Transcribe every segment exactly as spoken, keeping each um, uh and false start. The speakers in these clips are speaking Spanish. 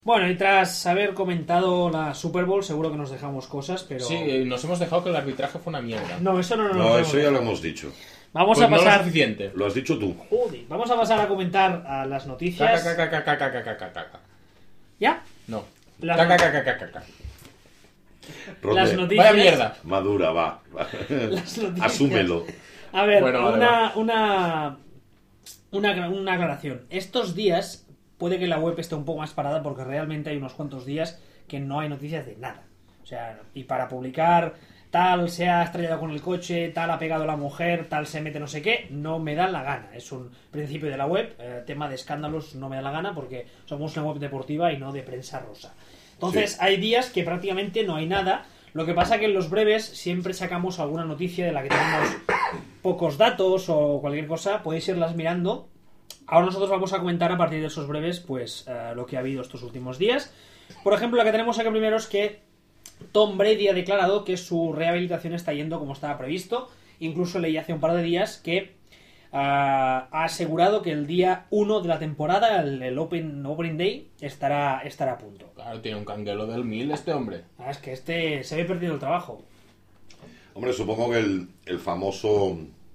Bueno, y tras haber comentado la Super Bowl, seguro que nos dejamos cosas, pero... Sí, nos hemos dejado que el arbitraje fue una mierda. No, eso no, no, No, no eso ya lo hemos dicho. Vamos Pues a no lo pasar... suficiente. Lo has dicho tú. Joder, vamos a pasar a comentar a las noticias. Caca, caca, caca, caca, caca, caca. ¿Ya? No. Las, Caca, caca, caca, caca. Rodney, las noticias... Vaya mierda. Madura, va. Las noticias. Asúmelo. A ver, Bueno, vale, una, va. una, una, una aclaración. Estos días puede que la web esté un poco más parada porque realmente hay unos cuantos días que no hay noticias de nada. O sea, y para publicar tal se ha estrellado con el coche, tal ha pegado a la mujer, tal se mete no sé qué, no me da la gana. Es un principio de la web. Eh, tema de escándalos no me da la gana porque somos una web deportiva y no de prensa rosa. Entonces, Sí. hay días que prácticamente no hay nada. Lo que pasa que en los breves siempre sacamos alguna noticia de la que tenemos pocos datos o cualquier cosa. Podéis irlas mirando. Ahora nosotros vamos a comentar a partir de esos breves pues eh, lo que ha habido estos últimos días. Por ejemplo, la que tenemos aquí primero es que Tom Brady ha declarado que su rehabilitación está yendo como estaba previsto. Incluso leí hace un par de días que uh, ha asegurado que el día uno de la temporada, el, el open, Opening Day, estará, estará a punto. Claro, tiene un canguelo del mil este hombre. Ah, es que este se ve perdido el trabajo. Hombre, supongo que el, el famoso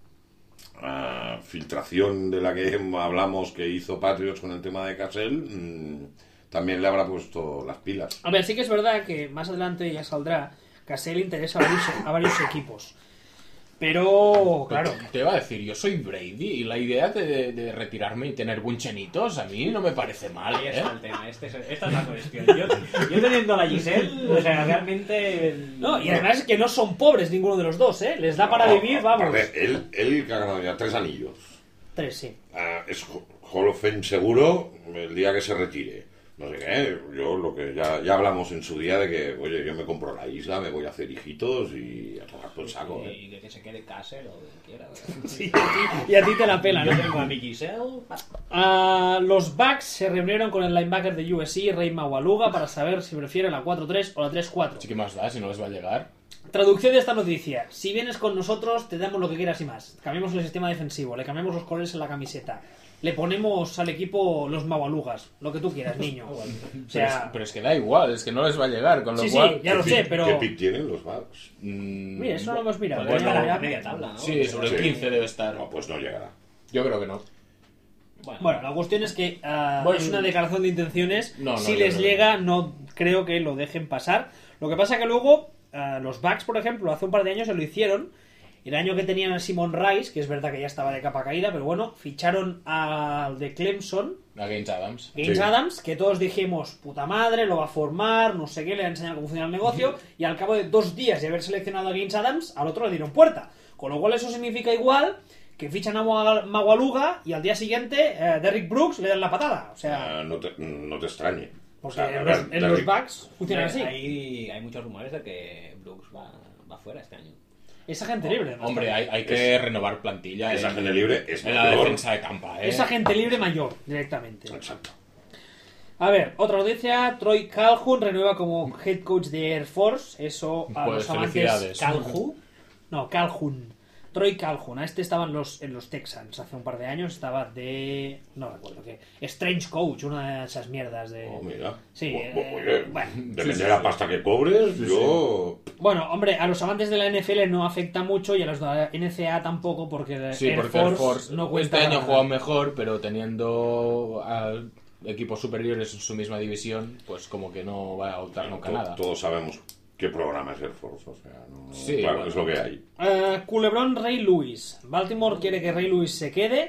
ah, filtración de la que hablamos que hizo Patriots con el tema de Cassell mmm, también le habrá puesto las pilas. A ver, sí que es verdad que más adelante ya saldrá que a Cassell interesa a varios, a varios equipos. Pero, claro. Te iba a decir, yo soy Brady y la idea de, de retirarme y tener bunchenitos a mí no me parece mal, Ahí ¿eh? está el tema, este es, esta es la cuestión. Yo, yo teniendo a la Giselle, o sea, realmente... No, y además es que no son pobres ninguno de los dos, ¿eh? Les da para No, vivir, vamos. aparte, él, él que ha ganado ya tres anillos. Tres, sí. Ah, es Hall of Fame seguro el día que se retire. No sé qué, yo lo que ya, ya hablamos en su día de que, oye, yo me compro la isla, me voy a hacer hijitos y a tomar por el saco, ¿eh? Y que, que se quede Castle o quien quiera. Sí, a ti- y a ti te la pela, Yo ¿no? tengo a mi Giselle... Ah, los Bucks se reunieron con el linebacker de U S C, Rey Mawaluga, para saber si prefieren la cuatro tres o la tres cuatro. Sí, ¿qué más da si no les va a llegar? Traducción de esta noticia. Si vienes con nosotros, te damos lo que quieras y más. Cambiamos el sistema defensivo, le cambiamos los colores en la camiseta. Le ponemos al equipo los Mawalugas. Lo que tú quieras, niño. O Pero es, sea... pero es que da igual, es que no les va a llegar, con lo Sí, sí, cual... ya lo ¿Qué sé, pick- pero... ¿Qué pick tienen los Bucks? mm, Mira, eso no lo hemos mirado. Pues Ya, está ya, la ya. media tabla, ¿no? Sí, sobre el Sí. quince debe estar. No, pues no llegará. Yo creo que no. Bueno, la cuestión es que ah, Bueno, es una declaración de intenciones. no, no, si yo les creo que llega, no creo que lo dejen pasar. Lo que pasa que luego, ah, los Bucks, por ejemplo, hace un par de años se lo hicieron. El año que tenían a Simon Rice, que es verdad que ya estaba de capa caída, pero bueno, ficharon al de Clemson, A Gaines Adams. Gaines Sí. Adams, que todos dijimos, puta madre, lo va a formar, no sé qué, le va a enseñar cómo funciona el negocio, y al cabo de dos días de haber seleccionado a Gaines Adams, al otro le dieron puerta. Con lo cual eso significa igual que fichan a Mawa- Mawaluga y al día siguiente eh, Derrick Brooks le dan la patada. O sea, Ah, no, te, no te extrañe. porque O sea, a en, ver, los, en los Derrick- Bucks funcionan así. Hay, hay muchos rumores de que Brooks va, va fuera este año. Es agente libre. además, Hombre, también. hay, hay que renovar plantilla. Esa en- gente libre es en la mayor. defensa de campa, ¿eh? Es agente libre mayor, directamente. Exacto. A ver, otra noticia. Troy Calhoun renueva como head coach de Air Force. Eso a Pues los amantes... felicidades. ¿Calhoun? No, Calhoun. Troy Calhoun. A este estaban los, en los Texans hace un par de años. Estaba de... No recuerdo qué. Strange Coach, una de esas mierdas de... Oh, mira. Sí, Bu- bu- eh, oye, bueno. depende Sí, sí, de la sí. pasta que cobres, yo... Bueno, hombre, a los amantes de la N F L no afecta mucho y a los de la N C A A tampoco porque Sí, Air, porque Force Air Force no cuenta este año nada. juega mejor, pero teniendo a equipos superiores en su misma división, pues como que no va a optar nunca to- nada. Todos sabemos qué programa es Air Force, o sea, no, Sí, claro, bueno. es lo que hay. Eh, Culebrón Ray Lewis. Baltimore quiere que Ray Lewis se quede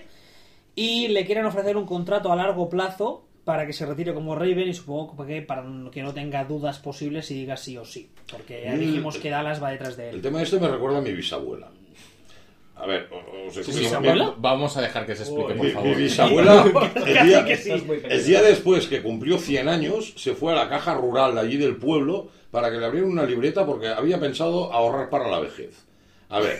y le quieren ofrecer un contrato a largo plazo para que se retire como Raven y supongo que para que no tenga dudas posibles y diga sí o sí. Porque ya Mm, dijimos que Dallas va detrás de El él. tema este me recuerda a mi bisabuela. A ver, o- os Sí, explico. sí, ¿Bisabuela? Vamos a dejar que se explique, por Mi, favor. mi bisabuela, el día, que sí. Estás muy el feliz. día después que cumplió cien años, se fue a la caja rural de allí del pueblo para que le abrieran una libreta porque había pensado ahorrar para la vejez. A ver.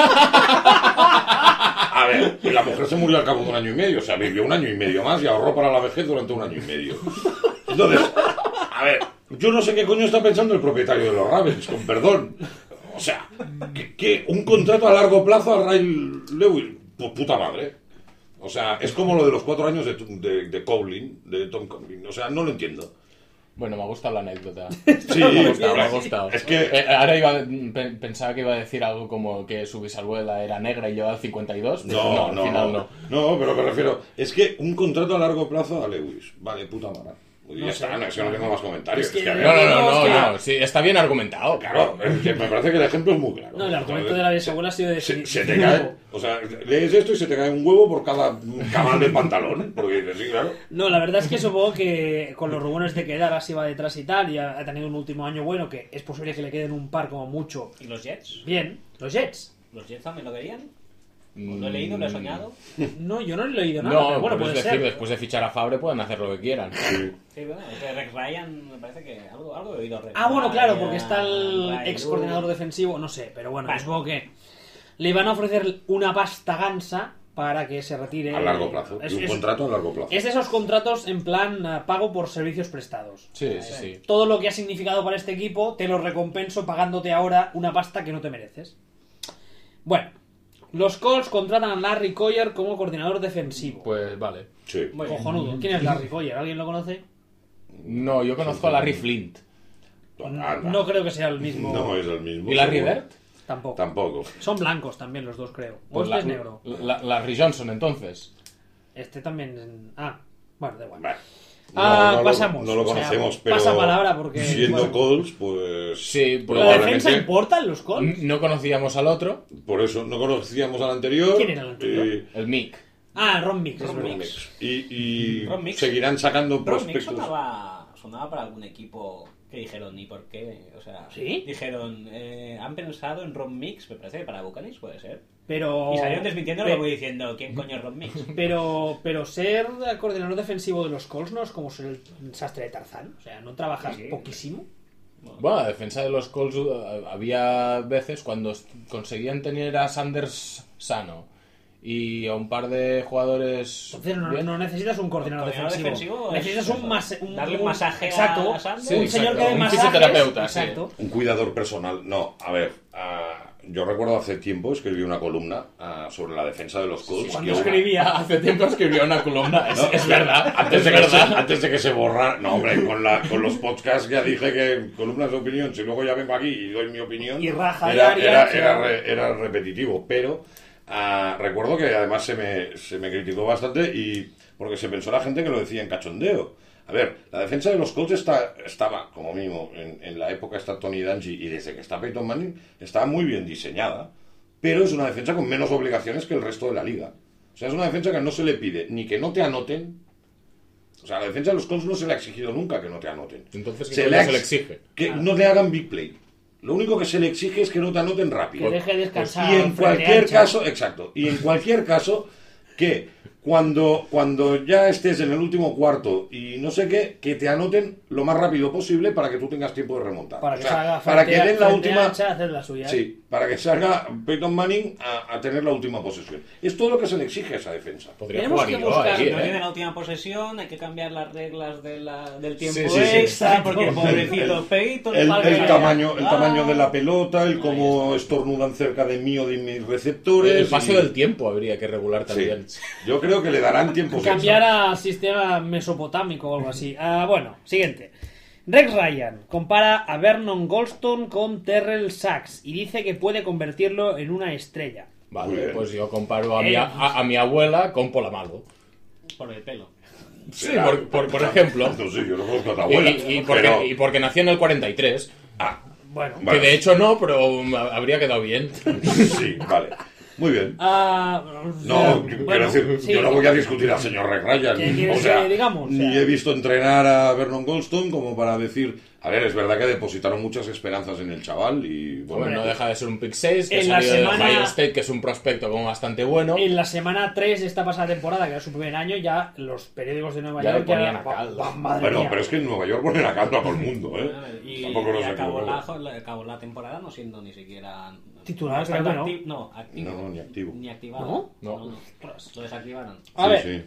A ver, y la mujer se murió al cabo de un año y medio, o sea, vivió un año y medio más y ahorró para la vejez durante un año y medio. Entonces, a ver, yo no sé qué coño está pensando el propietario de los Ravens, con perdón. O sea, que, que un contrato a largo plazo a Ray Lewis, pu- puta madre. O sea, es como lo de los cuatro años de, de, de Coughlin, de Tom Coughlin. O sea, no lo entiendo. Bueno, me ha gustado la anécdota. Sí, me ha gustado, me ha es- gustado. es que- Eh, ahora iba, pe- pensaba que iba a decir algo como que su bisabuela era negra y llevaba cincuenta y dos, pero no, No, al no, final no, no. no, pero me refiero, es que un contrato a largo plazo a Lewis, vale, puta madre. Y No ya sé. está, no, es que no tengo más comentarios. Es que- Es que, a ver, No, no, no, Digamos no, que- no, sí, está bien argumentado. claro, es que me parece que el ejemplo es muy claro. No, el argumento de la bisabuela ha sido de Se, se te cae, o sea, lees esto y se te cae un huevo por cada cabal del pantalón, porque dices, sí, claro. No, la verdad es que supongo que con los rumores de que Dallas iba detrás y tal, y ha, ha tenido un último año bueno, que es posible que le queden un par como mucho. ¿Y los Jets? Bien, los Jets. ¿Los Jets también lo querían? ¿Lo he leído? ¿Lo he soñado? No, yo no he leído nada, No, pero bueno, pues puede es decir, ser. después de fichar a Fabre pueden hacer lo que quieran. Sí. Sí, bueno, es que Rex Ryan me parece que algo, algo he oído. Rex Ah, bueno, claro, Ryan, porque está el Ryan ex Wood. coordinador defensivo, no sé, pero bueno, Vale. supongo que le iban a ofrecer una pasta gansa para que se retire. A largo plazo, Es, y un es- contrato a largo plazo. es de esos contratos en plan eh, pago por servicios prestados. Sí, sí, sí. Todo lo que ha significado para este equipo te lo recompenso pagándote ahora una pasta que no te mereces. Bueno, los Colts contratan a Larry Coyer como coordinador defensivo. Pues vale. Sí. Muy bien. Cojonudo. ¿Quién es Larry Coyer? ¿Alguien lo conoce? No, yo conozco a Larry Flint. Anda. No creo que sea el mismo. No es el mismo. ¿Y Larry seguro. Bird? Tampoco. Tampoco. Son blancos también los dos, creo. O Pues este la- es negro. la- Larry Johnson, entonces. Este también. Ah, bueno, da igual. Vale. Ah, no, no pasamos. Lo, no lo O sea, conocemos, pero. pasa palabra porque, Siendo bueno. Colts, pues. Sí, pues ¿La probablemente- defensa importa en los Colts? No conocíamos al otro, Por eso no conocíamos al anterior. ¿Quién era el anterior? y- el Mick. Ah, Ron Mix, es Ron verdad. Mix. Y, y Ron Mix. seguirán sacando Ron Mix prospectos. sonaba, sonaba para algún equipo que dijeron ni por qué. O sea, ¿Sí? dijeron, eh, han pensado en Ron Mix, me parece que para Buccaneers puede ser. Pero. Y salieron desmintiendo lo Pe- que voy diciendo, ¿quién coño es Ron Mix? Pero, pero ser coordinador defensivo de los Colts no es como ser el sastre de Tarzán. O sea, no trabajas Sí. poquísimo. Bueno, la defensa de los Colts eh, había veces cuando s- conseguían tener a Sanders sano y a un par de jugadores. Entonces no, bien. no necesitas un coordinador, Coordinador defensivo. defensivo es necesitas un, eso. mase- un Darle un un- masaje a- exacto, a Sanders. Sí, un señor exacto, que dé un masajes. fisioterapeuta, sí. Exacto. Un cuidador personal. No, a ver. ah, yo recuerdo hace tiempo escribí una columna ah, sobre la defensa de los Colts. Cuando que una- escribía. Hace tiempo escribió una columna, es, No, es verdad, Antes de, es que se, verdad. antes de que se borrara. No, hombre, con, la, con los podcasts ya dije que columnas de opinión, si luego ya vengo aquí y doy mi opinión. Y raja era, diaria, era, sí. era, re- era repetitivo, pero ah, recuerdo que además se me, se me criticó bastante y porque se pensó la gente que lo decía en cachondeo. A ver, la defensa de los Colts está, estaba, como mínimo, en, en la época está Tony Dungy y desde que está Peyton Manning, estaba muy bien diseñada, pero es una defensa con menos obligaciones que el resto de la liga. O sea, es una defensa que no se le pide ni que no te anoten. O sea, a la defensa de los Colts no se le ha exigido nunca que no te anoten. Entonces, ¿qué se coño le, ha se le ex- exige? Que no te hagan big play. Lo único que se le exige es que no te anoten rápido. Que deje descansar. Y en frente cualquier ancha. caso, exacto, y en cualquier caso, que cuando, cuando ya estés en el último cuarto y no sé qué, que te anoten lo más rápido posible para que tú tengas tiempo de remontar. Para O que sea, salga para que frente- den la frente última... ancha, hacer la suya. Sí, para que salga Peyton Manning a, a tener la última posesión. Es todo lo que se le exige a esa defensa. Podría Tenemos jugar que yo buscar- aquí, Si no ¿eh? tiene la última posesión, hay que cambiar las reglas de la, del tiempo Sí, sí, sí. extra, porque el Exacto. pobrecito Peyton... El, falta el que- tamaño, el Ah. tamaño de la pelota, el Ahí cómo estornudan cerca de mí o de mis receptores. El paso y- del tiempo habría que regular también. Sí. Yo creo que le darán tiempo. Cambiar al sistema mesopotámico o algo así. Ah, bueno, siguiente. Rex Ryan compara a Vernon Goldstone con Terrell Sachs y dice que puede convertirlo en una estrella. Muy Vale, bien. pues yo comparo a mi, Eh. a, a mi abuela con Polamalu. Por el pelo. Sí, por, por, por ejemplo. No sé, yo no conozco a tu Y, abuela. y- y porque, pero- y porque nació en el cuarenta y tres. Ah, Bueno. vale. Que de hecho no, pero um, habría quedado bien. Sí, vale. Muy bien. Ah, No, eh, quiero bueno, decir, sí. yo no voy a discutir al señor Rex Ryan. ¿Qué quieres O sea, que digamos? O ni sea- he visto entrenar a Vernon Goldstone como para decir, a ver, es verdad que depositaron muchas esperanzas en el chaval y bueno, Bueno, no deja de ser un pick seis, que En ha la salido semana- de Ohio State, que es un prospecto como bastante bueno. En la semana tres de esta pasada temporada, que era su primer año, ya los periódicos de Nueva Ya York le ponían ya- a caldo. Buah, madre bueno, mía. pero es que en Nueva York ponen a caldo a todo el mundo, ¿eh? Y, Tampoco lo y sé acabó, cómo- la, la- acabó la temporada no siendo ni siquiera... Titular, estando creo que no. acti- No, activo. No, no, ni activo. Ni activado. ¿No? No. Lo desactivaron. A Sí, ver, sí.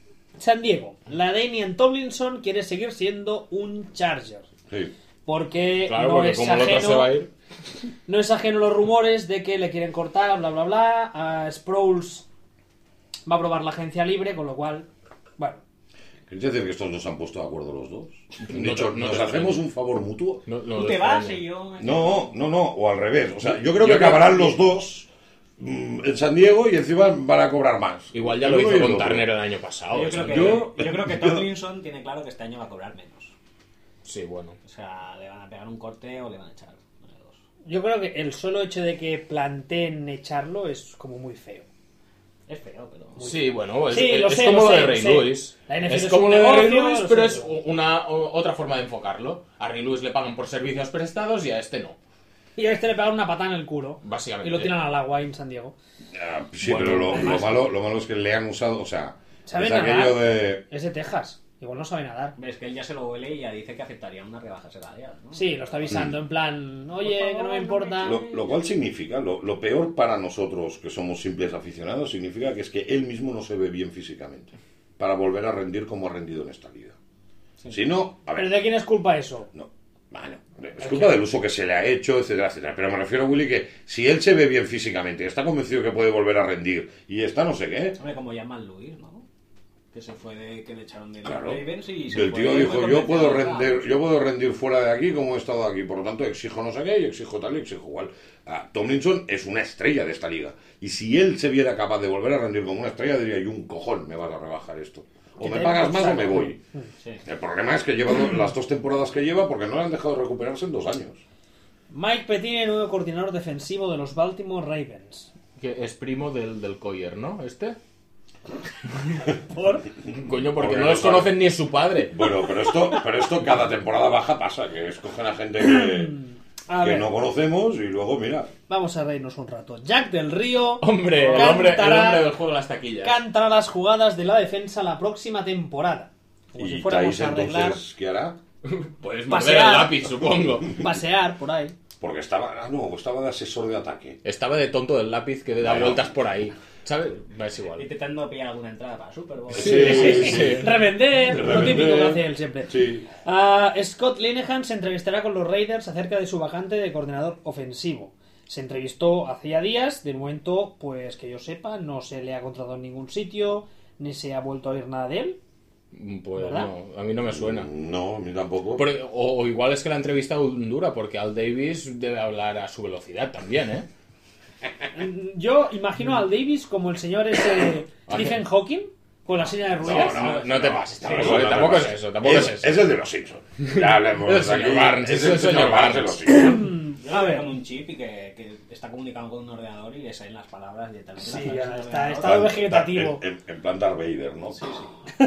San Diego. La Damian Tomlinson quiere seguir siendo un Charger. Sí. Porque, Claro, no, porque es como el otro se ajeno, va a ir. no es ajeno los rumores de que le quieren cortar, bla, bla, bla. A Sproles va a probar la agencia libre, con lo cual, bueno. ¿Quieres decir que estos no se han puesto de acuerdo los dos? Han No dicho, te- no ¿nos te hacemos extraño. un favor mutuo? No, no Tú lo te vas extraño. y yo... No, no, no, o al revés. O sea, yo creo Yo que creo acabarán que- los dos mm, en San Diego y encima van a cobrar más. Igual ya El lo uno hizo y el con otro. Turner el año pasado. Yo creo, que, Yo- yo creo que yo- Tomlinson tiene claro que este año va a cobrar menos. Sí, bueno. O sea, le van a pegar un corte o le van a echar. Una de dos. Yo creo que el solo hecho de que planteen echarlo es como muy feo. Es feo, pero... Sí, bueno, es, Sí, es- lo es sé, como lo lo sé, de lo Ray sé. Lewis. La N F L Es es como un lo de Ray negocio, Lewis, lo pero sé. es una o- otra forma de enfocarlo. A Ray Lewis le pagan por servicios prestados y a este no. Y a este le pegan una patada en el culo. Básicamente. Y lo tiran al agua en San Diego. Ah, sí, Bueno, pero lo, lo además- malo, lo malo es que le han usado, o sea, ¿Sabe es nadar? aquello de... Es de Texas. Igual no sabe nadar. Ves que él ya se lo huele y ya dice que aceptaría una rebaja salarial, ¿no? Sí, lo está avisando en plan, oye, Por favor, que no me no importa. me Lo, lo cual significa, lo, lo peor para nosotros que somos simples aficionados, significa que es que él mismo no se ve bien físicamente para volver a rendir como ha rendido en esta liga. Si no, a ver, ¿Pero de quién es culpa eso? no, bueno, es culpa del uso que se le ha hecho, etcétera, etcétera. Pero me refiero, Willy, que si él se ve bien físicamente, está convencido que puede volver a rendir y está no sé qué, Hombre, como llaman Luis, ¿no? Que se fue de... que le echaron de los claro, Ravens y se el fue tío muy dijo, yo convencido puedo de rendir, Rams". yo puedo rendir fuera de aquí como he estado aquí, por lo tanto exijo no sé qué y exijo tal y exijo igual. Ah, Tomlinson es una estrella de esta liga y si él se viera capaz de volver a rendir como una estrella diría, yo un cojón me vas a rebajar esto. O Que me te pagas den más por o me saco. voy. Sí. El problema es que lleva do- las dos temporadas que lleva porque no le han dejado de recuperarse en dos años. Mike Pettine, nuevo coordinador defensivo de los Baltimore Ravens. Que es primo del, del Coyer, ¿no? ¿Este? ¿Por? Coño, porque Porque no no los sabe. conocen ni su padre. Bueno, pero esto, pero esto cada temporada baja pasa, que escogen a gente que, A que ver, no conocemos y luego, mira, vamos a reírnos un rato. Jack del Río Hombre, el hombre, el Cantará- hombre del juego de las taquillas. cantará las jugadas de la defensa la próxima temporada. Como si y fuéramos Thais a arreglar, entonces, ¿qué hará? Pues morder Pasear. el lápiz, supongo. pasear por ahí. Porque estaba, ah, no, estaba de asesor de ataque. Estaba de tonto del lápiz que da Bueno. vueltas por ahí. ¿Sabes? Es igual. Intentando pillar alguna entrada para Super Bowl. Sí, sí, sí. Revender, lo Revender. típico que hace él siempre. Sí. Ah, Scott Linehan se entrevistará con los Raiders acerca de su vacante de coordinador ofensivo. Se entrevistó hacía días, de momento, pues que yo sepa, no se le ha contratado en ningún sitio, ni se ha vuelto a oír nada de él. Pues ¿Verdad? no, a mí no me suena. No, a mí tampoco. Porque- o, o igual es que la entrevista dura, porque Al Davis debe hablar a su velocidad también, ¿eh? Yo imagino al Davis como el señor ese Stephen Hawking, con la silla de ruedas. No, no, no te pases. Tampoco, Sí, no, tampoco no, es no. eso, tampoco es, es, eso. es el de los Simpsons. Ya hablemos Es el señor aquí. Barnes, Es es el señor Barnes. de los Simpsons. Yo A a ver. ver. Con un chip y que, que está comunicando con un ordenador y le salen las palabras directamente. Sí, las ya palabras está, del está ordenador. vegetativo. En, en- en plan Darth Vader, ¿no? Sí, sí.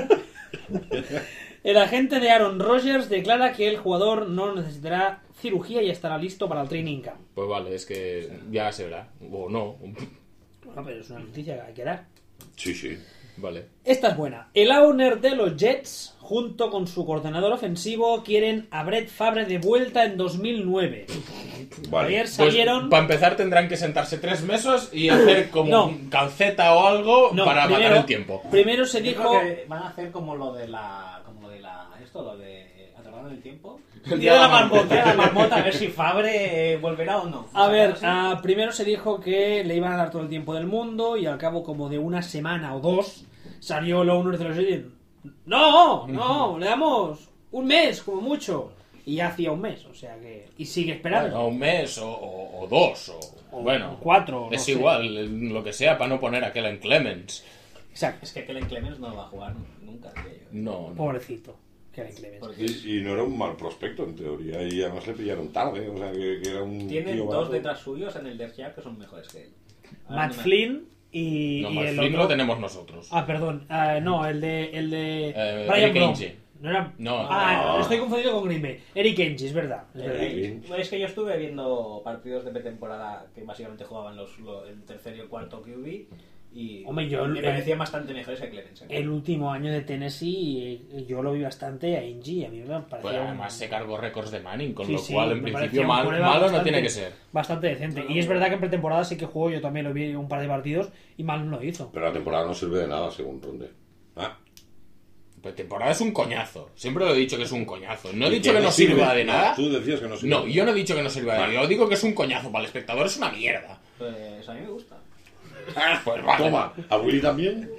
El agente de Aaron Rodgers declara que el jugador no necesitará cirugía y estará listo para el training camp. Pues vale, es que ya se verá. O no. Bueno, pero es una noticia que hay que dar. Sí, sí. Vale. Esta es buena. El owner de los Jets, junto con su coordinador ofensivo, quieren a Brett Favre de vuelta en dos mil nueve. Vale. Ayer Pues, salieron... para empezar tendrán que sentarse tres meses y hacer como No. un calceta o algo No, para primero- matar el tiempo. Primero se Yo dijo... creo que van a hacer como lo de la. como lo de la. esto, lo de. atrapado en el tiempo. El día de la marmota. La marmota, a ver si Fabre eh, volverá o no. A ver, ¿Sí? ah, primero se dijo que le iban a dar todo el tiempo del mundo y al cabo como de una semana o dos salió el owner de los Jets. No, no, le damos un mes como mucho. Y ya hacía un mes, o sea que... Y sigue esperando. Bueno, un mes o, o- o dos. O, O bueno, cuatro, no es sé. igual, lo que sea, para no poner a Kellen Clemens. Exacto. Es que Kellen Clemens no va a jugar nunca, diría yo. No, no. Pobrecito. Que le Clemens. Porque Y, y no era un mal prospecto, en teoría. Y además le pillaron tarde. O sea, que, que era un tienen tío dos barato. detrás suyos en el Def Jam que son mejores que él. Ahora Matt no me- Flynn y, No, y más el Flynn otro... lo tenemos nosotros. Ah, perdón. Ah, no, el de... El de Eh, Brian Eric Brown. Ainge. No era... No. Ah, No. estoy confundido con Green Bay. Eric Ainge, es verdad. Es verdad. Eh, es que yo estuve viendo partidos de pretemporada que básicamente jugaban los, lo- el tercer y el cuarto Q B y Hombre, yo- me parecían bastante mejores que Clemens. El último año de Tennessee eh, yo lo vi bastante a Ainge y a mí me parecía Pues un- además se cargó récords de Manning, con Sí, lo sí, cual en me principio parecía un mal- prueba malo no bastante- tiene que ser. bastante decente. Y es verdad que en pretemporada sí que jugó, yo también lo vi un par de partidos y mal no lo hizo. Pero la temporada no sirve de nada, según Ronde. Ah, Pues temporada es un coñazo. Siempre lo he dicho que es un coñazo. No he ¿y dicho qué que no sirva de No, nada. Tú decías que no sirve. No, yo no he dicho que no sirva de nada. Vale. Yo digo que es un coñazo. Para el espectador es una mierda. Pues a mí me gusta. Pues vale. Toma, ¿a Willy también?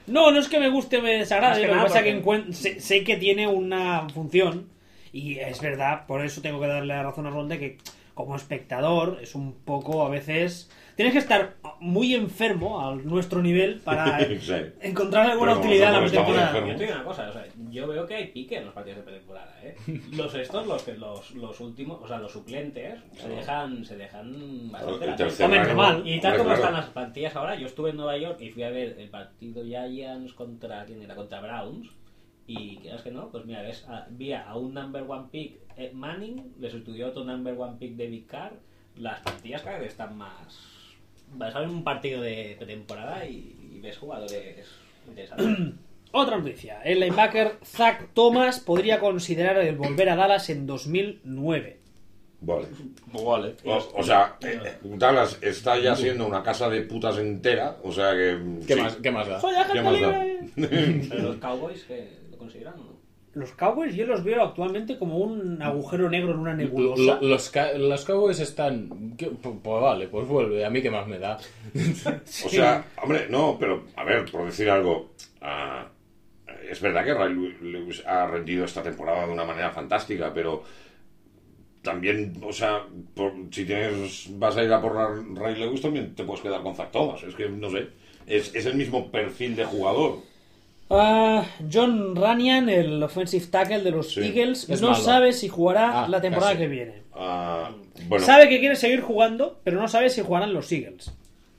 No, no es que me guste o me Más desagrade, que lo que nada pasa es que porque- encuent- sé, sé que tiene una función y es verdad, por eso tengo que darle la razón a Ronde que como espectador es un poco a veces... Tienes que estar muy enfermo a nuestro nivel para Sí. encontrar alguna Pero utilidad en la nosotros estamos pretemporada. enfermos. Yo te digo una cosa, o sea, yo veo que hay pique en los partidos de pretemporada, ¿eh? Los estos, los que los, los últimos, o sea, los suplentes, se dejan, se dejan bastante El la tercer Hombre, rango, normal. Y tal hombre, como claro. están las plantillas ahora, yo estuve en Nueva York y fui a ver el partido Giants contra, ¿quién era? Contra Browns. Y quieras que no, pues mira, ves, a, vi a un number one pick eh, Manning, le sustituyó otro number one pick David Carr. Las plantillas cada vez están más... Vas a ver un partido de pretemporada y, y ves jugadores interesantes. Otra noticia. El linebacker Zach Thomas podría considerar el volver a Dallas en dos mil nueve. Vale. Pues vale. O, o sea, eh, Dallas está ya siendo una casa de putas entera, o sea que... ¿Qué, sí. más, ¿Qué más da? Soy ¿Qué agente más da? libre. Pero los Cowboys, ¿qué lo consideran o no? Los Cowboys yo los veo actualmente como un agujero negro en una Lo- nebulosa. lo- los, ca- los Cowboys están... ¿qué? Pues, pues vale, pues vuelve. A mí qué más me da. O sea, hombre, no, pero a ver, por decir algo, ah, es verdad que Ray Lewis ha rendido esta temporada de una manera fantástica, pero también, o sea, por- si tienes, vas a ir a por Ray Lewis, también te puedes quedar con Zach Thomas. Es que, no sé, es, es el mismo perfil de jugador. Ah, John Runyan, el offensive tackle de los Sí, Eagles, es no malo. sabe si jugará Ah, la temporada casi. que viene. Ah, bueno, Sabe que quiere seguir jugando, pero no sabe si jugarán los Eagles.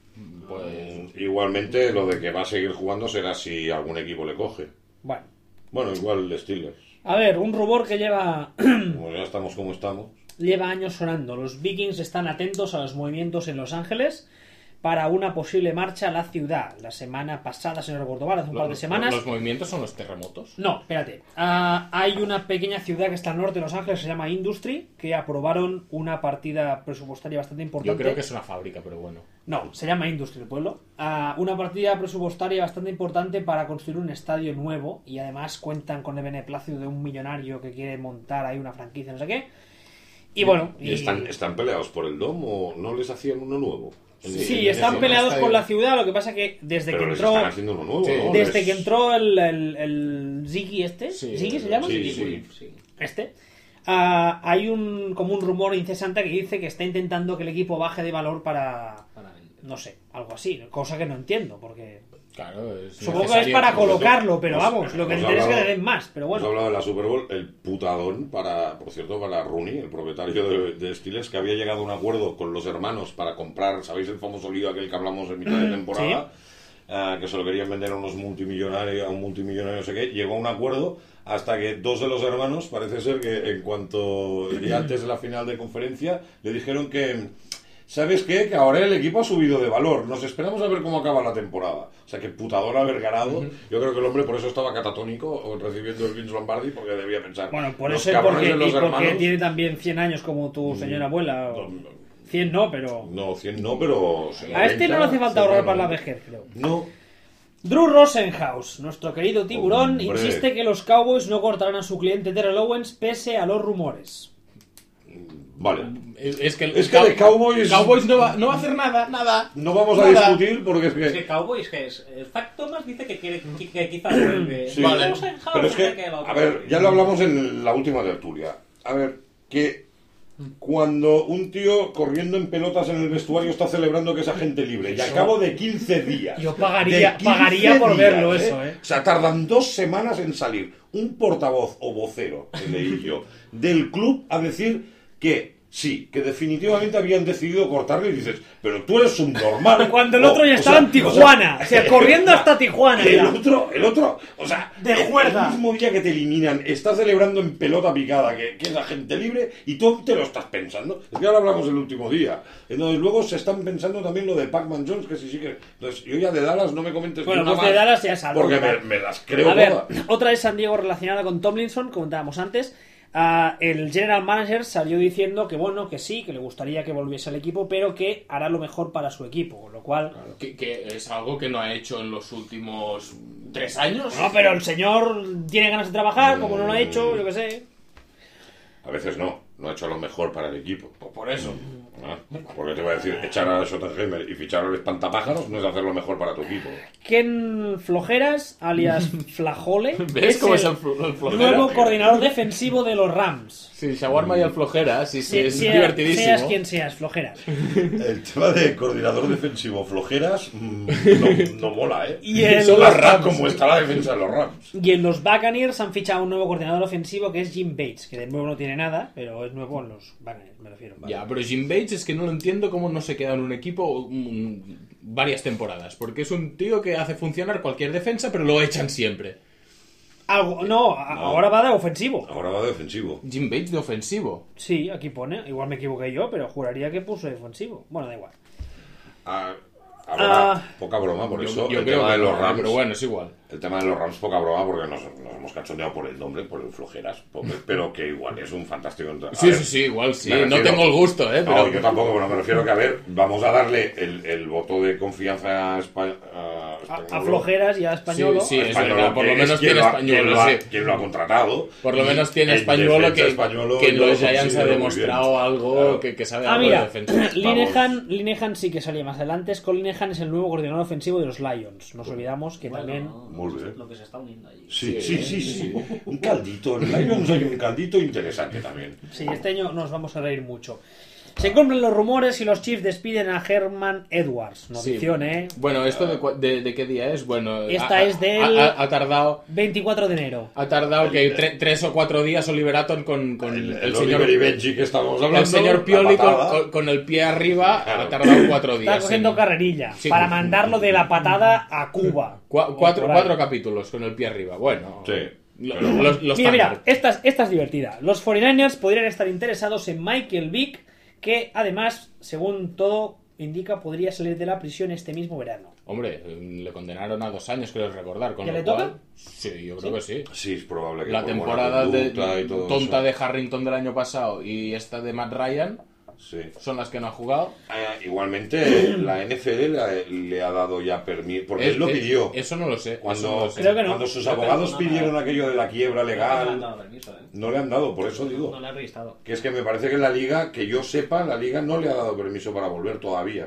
Pues... igualmente lo de que va a seguir jugando será si algún equipo le coge. Bueno, Bueno, igual Steelers. a ver, un rumor que lleva, Como ya estamos como estamos. lleva años sonando. Los Vikings están atentos a los movimientos en Los Ángeles para una posible marcha a la ciudad. La semana pasada, señor Gordoval, hace un par de los, semanas... los movimientos son los terremotos. No, espérate. Ah, hay una pequeña ciudad que está al norte de Los Ángeles, se llama Industry, que aprobaron una partida presupuestaria bastante importante. Yo creo que es una fábrica, pero bueno. No, se llama Industry el pueblo. Ah, una partida presupuestaria bastante importante para construir un estadio nuevo y además cuentan con el beneplácito de un millonario que quiere montar ahí una franquicia, no sé qué. Y bueno... ¿Y están, están peleados por el Dom o no les hacían uno nuevo? Sí, Sí, están sí, peleados está con bien. la ciudad, lo que pasa que desde Pero que les entró... están haciendo uno nuevo, Sí. ¿no? Desde Les- que entró el, el, el Ziggy este, Sí, ¿Ziggy se llama? sí, sí. Sí. Este, ah, hay un como un rumor incesante que dice que está intentando que el equipo baje de valor para, Para vender. no sé, algo así, cosa que no entiendo, porque Claro, es supongo que es necesario. para Nosotros- colocarlo, pero nos- vamos, lo que hemos le interesa es que hablado- le den más, pero Hemos bueno. hablado de la Super Bowl, el putadón para, por cierto, para Rooney, el propietario de, de Steelers, que había llegado a un acuerdo con los hermanos para comprar, ¿sabéis el famoso lío aquel que hablamos en mitad de temporada? Ah, que se lo querían vender a unos multimillonarios, a un multimillonario, no sé qué, llegó a un acuerdo hasta que dos de los hermanos, parece ser que en cuanto, ya antes de la final de conferencia, le dijeron que, ¿sabes qué? Que ahora el equipo ha subido de valor, nos esperamos a ver cómo acaba la temporada. O sea, que putador haber ganado. Yo creo que el hombre por eso estaba catatónico recibiendo el Vince Lombardi, porque debía pensar. Bueno, por los eso y cabrones porque, de los y porque hermanos- tiene también cien años como tu señora abuela. o- No, cien no, pero... No, cien no, pero... A este no le hace falta ahorrar para la vez. vejez, creo. No, Drew Rosenhaus, nuestro querido tiburón, Hombre. insiste que los Cowboys no cortarán a su cliente Terrell Owens pese a los rumores. vale. Es, es que, el Es que de Cowboys- Cowboys no va, no va a hacer nada, nada. No vamos a Nada. discutir porque es Es que... que Cowboys, que es. El Zach Thomas dice que quiere que, que quizás vuelve. Sí, Vale. Rosenhaus pero es dice que, lo a ver, ya lo hablamos en la última tertulia. A ver, que cuando un tío corriendo en pelotas en el vestuario está celebrando que es agente libre y al cabo de quince días... Yo pagaría- de quince pagaría por días, verlo eso, ¿eh? O sea, tardan dos semanas en salir un portavoz o vocero, que leí yo, del club a decir que... Sí, que definitivamente habían decidido cortarle y dices, pero tú eres un normal. Cuando el O- otro ya o estaba sea, en Tijuana, o sea, corriendo hasta Tijuana El ya. otro, el otro, o sea, De el, juerga. el mismo día que te eliminan, estás celebrando en pelota picada que, que es agente libre y tú te lo estás pensando. Es que ahora hablamos el último día. Entonces luego se están pensando también lo de Pac-Man Jones, que sí, sí que... Entonces yo ya de Dallas no me comentes Bueno, nada pues de más, Dallas ya es algo, porque me, ¿verdad? me las creo A ver, todas. otra de San Diego relacionada con Tomlinson, comentábamos antes. Ah, el general manager salió diciendo que bueno, que sí, que le gustaría que volviese al equipo, pero que hará lo mejor para su equipo, con lo cual... Que, que es algo que no ha hecho en los últimos tres años. No, pero el señor tiene ganas de trabajar, como no lo ha hecho, yo qué sé. A veces no. no ha hecho lo mejor para el equipo. Pues por eso. ¿Ah? Porque te voy a decir, echar a Schottenheimer y fichar al espantapájaros no es hacer lo mejor para tu equipo. Ken Flojeras, alias Flajole, ¿Ves cómo es el el, fl- el flojera? nuevo coordinador defensivo de los Rams. Sí, Shawarma y el flojera, sí, sí, es Sea- divertidísimo. Seas quien seas, Flojeras. El tema de coordinador defensivo flojeras mmm, no, no mola, ¿eh? Y el- Son los Rams, como está la defensa de los Rams. Y en los Buccaneers han fichado un nuevo coordinador ofensivo que es Jim Bates, que de nuevo no tiene nada, pero es nuevo en los Buccaneers, me refiero. Ya, pero Jim Bates es que no lo entiendo cómo no se queda en un equipo mm, varias temporadas. Porque es un tío que hace funcionar cualquier defensa, pero lo echan siempre. Algo, no, a- No. ahora va de ofensivo. Ahora va defensivo. Jim Bates de ofensivo. Sí, aquí pone, igual me equivoqué yo, pero juraría que puso defensivo. Bueno, da igual. Ah, ahora, Ah. poca broma, por Yo, eso yo el creo tema que de los no, Rams. pero bueno, es igual. El tema de los Rams, poca broma, porque nos, nos hemos cachondeado por el nombre, por el flojeras, porque- pero que igual es un fantástico. A Sí, ver, sí, sí, igual sí. me No refiero- tengo el gusto, ¿eh? No, Pero... yo tampoco, pero me refiero que, a ver, vamos a darle el, el voto de confianza a, Espa- a, A, Españolo, a Flojeras y a Españolo. Sí, sí, a es Españolo, verdad, por que lo es menos quien tiene lo ha- Españolo, quien lo ha- sí. quien lo ha contratado. Por lo menos Y tiene en Españolo defensa que, Españolo que en yo lo los Giants ha considero muy demostrado bien. algo Claro. que, que sabe Ah, algo mira, de defensa. Linehan, Linehan sí que salía más adelante. Scott Linehan es el nuevo coordinador ofensivo de los Lions. Nos olvidamos que Bueno, también... Muy bien. lo que se está uniendo allí. Sí, sí, sí, sí. Un caldito. En el Lions hay un caldito interesante también. Sí, este año nos vamos a reír mucho. Se cumplen los rumores y los Chiefs despiden a Herman Edwards. Sí. Notición, ¿eh? Bueno, ¿esto de, cua- de, de qué día es? Bueno, Esta ha, es del- ha, ha- ha tardado... veinticuatro de enero. Ha tardado que tre- tres o cuatro días Oliver Atom con, con El, el, el señor Oliver y Benji que estábamos hablando. el señor la Pioli con, patada. con- con el pie arriba. Claro. Ha tardado cuatro días. Está cogiendo en- carrerilla Sí. para mandarlo de la patada a Cuba. Cua- O cuatro, por ahí. cuatro capítulos con el pie arriba. Bueno, Sí. lo- pero- los, los Mira, mira, estándar. esta, es- esta es divertida. Los cuarenta y nueve ers podrían estar interesados en Michael Vick, que además, según todo indica, podría salir de la prisión este mismo verano. Hombre, le condenaron a dos años, creo recordar. Con ¿Ya lo le cual- toca? Sí, yo creo que sí. Sí, es probable que La por buena temporada de, conducta y todo tonta eso. de Harrington del año pasado y esta de Matt Ryan Sí. son las que no ha jugado. Eh, igualmente, la N F L le, le ha dado ya permiso, porque él lo Eh, eh, pidió. Eso no lo sé. eso no Cuando, lo sé. Creo que no. cuando sus Creo que abogados no, pidieron no. aquello de la quiebra No le han legal, dado permiso, ¿eh? no le han dado, por eso digo. No le han registrado. Que es que me parece que la liga, que yo sepa, la liga no le ha dado permiso para volver todavía.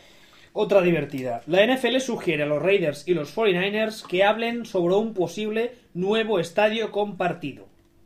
Otra divertida. La N F L sugiere a los Raiders y los cuarenta y nueve ers que hablen sobre un posible nuevo estadio compartido.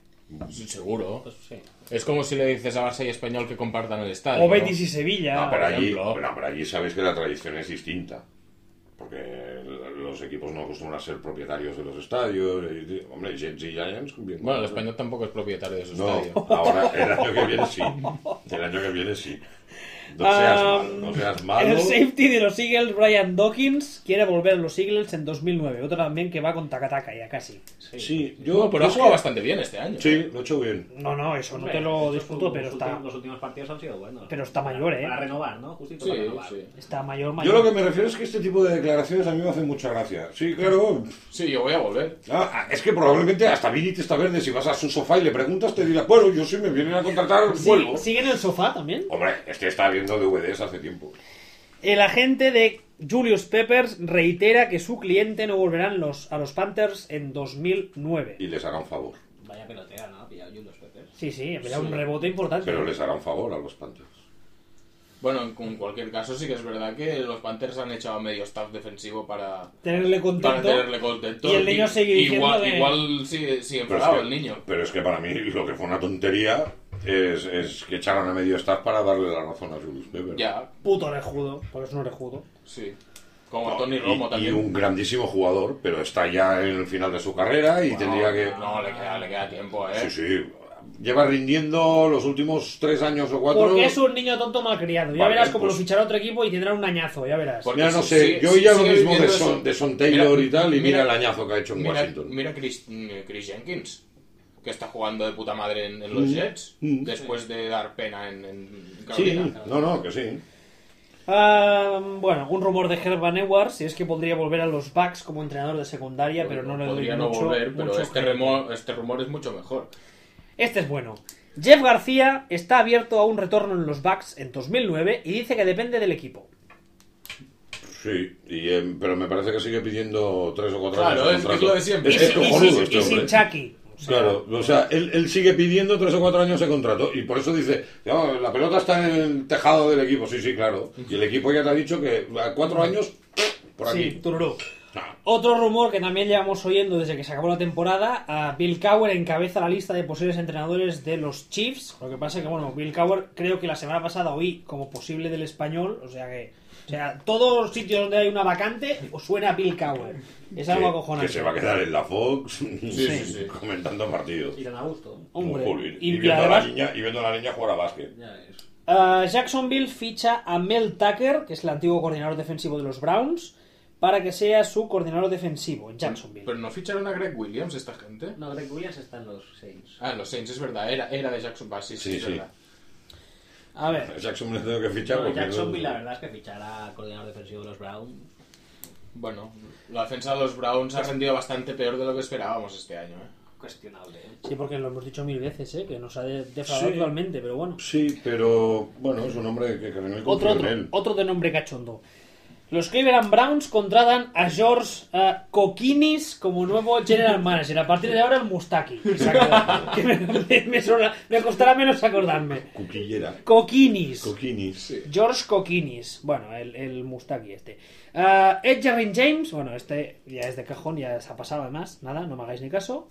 Seguro. Pues sí. Es como si le dices a Barça y Español que compartan el estadio. O ¿no? Betis y Sevilla. No, pero por allí, ejemplo. bueno, pero allí sabéis que la tradición es distinta. Porque los equipos no acostumbran a ser propietarios de los estadios. Y, hombre, Jets y Giants... bien. Bueno, el Español tampoco es propietario de su No, estadio. ahora el año que viene sí. El año que viene sí. No seas Ah, malo, no seas malo. El safety de los Eagles, Brian Dawkins, quiere volver a los Eagles en dos mil nueve. Otro también que va con Takataka ya casi. Sí. Sí, yo... No, pero ha es jugado que- bastante bien este año. Sí, lo he hecho bien. No, no, eso no Hombre, te lo esos discuto, sus- pero los está, últimos- Los últimos partidos han sido buenos. pero está mayor, ¿eh? Para renovar, ¿no? Justito Sí, para renovar. sí. Está mayor, Yo mayor. lo que me refiero es que este tipo de declaraciones a mí me hacen mucha gracia. Sí, claro. Sí, yo voy a volver. Ah, es que probablemente hasta Vini te está verde. Si vas a su sofá y le preguntas, te dirá, bueno, yo si me vienen a contratar, Sí, vuelvo. ¿sigue en el sofá también? Hombre, este está viendo D V Ds hace tiempo. El agente de Julius Peppers reitera que su cliente no volverán los, a los Panthers en dos mil nueve. Y les hará un favor. Vaya pelotera, ¿no? Ha pillado Julius Peppers. Sí, sí, era Sí. un rebote importante. Pero les hará un favor a los Panthers. Bueno, en en cualquier caso sí que es verdad que los Panthers han echado a medio staff defensivo para, Tenerle contento. para tenerle contento. Y el niño sigue diciendo igual, que- igual sigue, sigue Pero es, enfadado que, el niño. pero es que para mí lo que fue una tontería es, es que echaran a medio staff para darle la razón a Julius Peppers. Ya, Puto orejudo, porque es un orejudo. sí. Como No, Tony y- Romo y, también. un grandísimo jugador, pero está ya en el final de su carrera y tendría que... No, le queda, le queda tiempo, ¿eh? Sí, sí. Lleva rindiendo los últimos tres años o cuatro. Porque es un niño tonto malcriado. Ya Vale, verás cómo pues- lo fichará otro equipo y tendrá un añazo, ya verás. Porque Ya no sí, sé, sí, yo sí, oía lo sigue mismo de viviendo Son, eso. de Son Taylor Mira, y tal, y mira, mira- el añazo que ha hecho en Mira, Washington. mira Chris, Chris Jenkins, que está jugando de puta madre en, en los Mm. Jets, Mm. después de dar pena en, en Sí, Carolina. no, no, que sí. Ah, bueno, un rumor de Herman Edwards, si es que podría volver a los Bucks como entrenador de secundaria, pero no le doy Podría no mucho, volver, pero mucho este crédito. rumor, este rumor es mucho mejor. Este es bueno. Jeff García está abierto a un retorno en los Bucks en dos mil nueve y dice que depende del equipo. Sí, y, em, pero me parece que sigue pidiendo tres o cuatro Claro, años. de es- contrato. es lo de siempre. Es Y, que es si- y cojonudo si- este y sin hombre. Chucky. Claro, o sea, él, él sigue pidiendo tres o cuatro años de contrato y por eso dice, no, la pelota está en el tejado del equipo, sí, sí, claro. Y el equipo ya te ha dicho que a cuatro años, por aquí. Sí, tururú. Ah. Otro rumor que también llevamos oyendo desde que se acabó la temporada, a Bill Cowher encabeza la lista de posibles entrenadores de los Chiefs. Lo que pasa es que, bueno, Bill Cowher creo que la semana pasada oí como posible del Español, o sea que, o sea, todos los sitios donde hay una vacante os suena a Bill Cowher. Es algo Que, acojonante. que se va a quedar en la Fox Sí, sí, sí. comentando partidos. Y tan a gusto. Hombre, Joder, y, y, y viendo además, a la niña, y viendo a la niña jugar a básquet. Ya ves. uh, Jacksonville ficha a Mel Tucker, que es el antiguo coordinador defensivo de los Browns, para que sea su coordinador defensivo en Jacksonville. Pero no ficharon a Greg Williams esta gente. No, Greg Williams está en los Saints. Ah, en los Saints, es verdad, era, era de Jacksonville, sí, sí, Sí, es sí. verdad. A ver, Jackson me tengo que fichar No, porque Jacksonville, no- la verdad es que fichar a coordinador defensivo de los Browns. Bueno, la defensa de los Browns ha rendido bastante peor de lo que esperábamos este año, ¿eh? Cuestionable, ¿eh? sí, porque lo hemos dicho mil veces, ¿eh? Que nos ha de- defraudado Sí. totalmente, pero bueno. Sí, pero bueno, es un hombre que, que no Otro, confío en otro, él. otro de nombre cachondo. Los Cleveland Browns contratan a George uh, Kokinis como nuevo general manager. A partir de ahora el Mustaki. Que se ha quedado. Que me, me, me, suena- me costará menos acordarme. Cuquillera. Kokinis. Coquinis. George Kokinis. Bueno, el, el Mustaki este. Uh, Ed Jarrin James. Bueno, este ya es de cajón, ya se ha pasado además. Nada, no me hagáis ni caso.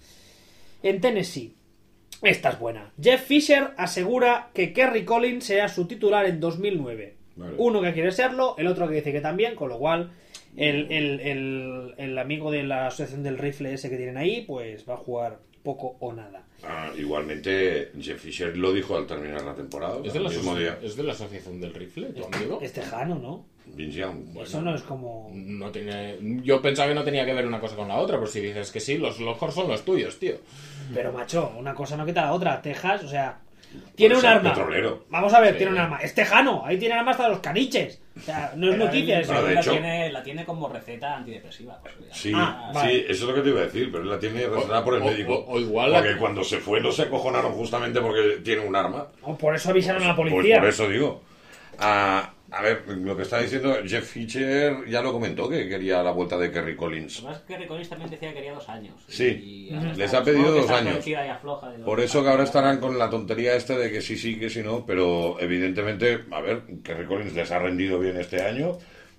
En Tennessee. Esta es buena. Jeff Fisher asegura que Kerry Collins será su titular en dos mil nueve. Vale. Uno que quiere serlo, el otro que dice que también, con lo cual el, el, el, el amigo de la asociación del rifle ese que tienen ahí, pues va a jugar poco o nada. Ah, igualmente, Jeff Fisher lo dijo al terminar la temporada. ¿Es de, el la mismo asoci- día. ¿Es de la asociación del rifle, tu amigo? Es tejano, ¿no? Vince Young. Eso no es como... No tiene... Yo pensaba que no tenía que ver una cosa con la otra, pero si dices que sí, los Longhorns son los tuyos, tío. Pero macho, una cosa no quita la otra. Texas, o sea, tiene Puede un ser arma. petrolero. Vamos a ver, Sí. tiene un arma. Es tejano, ahí tiene arma hasta los caniches. O sea, no es Pero noticia él- eso. Bueno, de la, hecho- tiene, la tiene como receta antidepresiva. Pues, ya. Sí, Ah, sí, vale. eso es lo que te iba a decir, pero él la tiene recetada por el o- médico. o- o igual la- porque cuando se fue no se acojonaron justamente porque tiene un arma. O por eso avisaron a la Pues policía. por eso digo. Ah, a ver, lo que está diciendo Jeff Fisher ya lo comentó, que quería la vuelta de Kerry Collins. Además que Kerry Collins también decía que quería dos años. Sí, Y ahora les está- ha pedido supongo que dos está años. metida y afloja de los- Por eso que ahora estarán con la tontería esta de que sí, sí, que sí, no, pero evidentemente, a ver, Kerry Collins les ha rendido bien este año.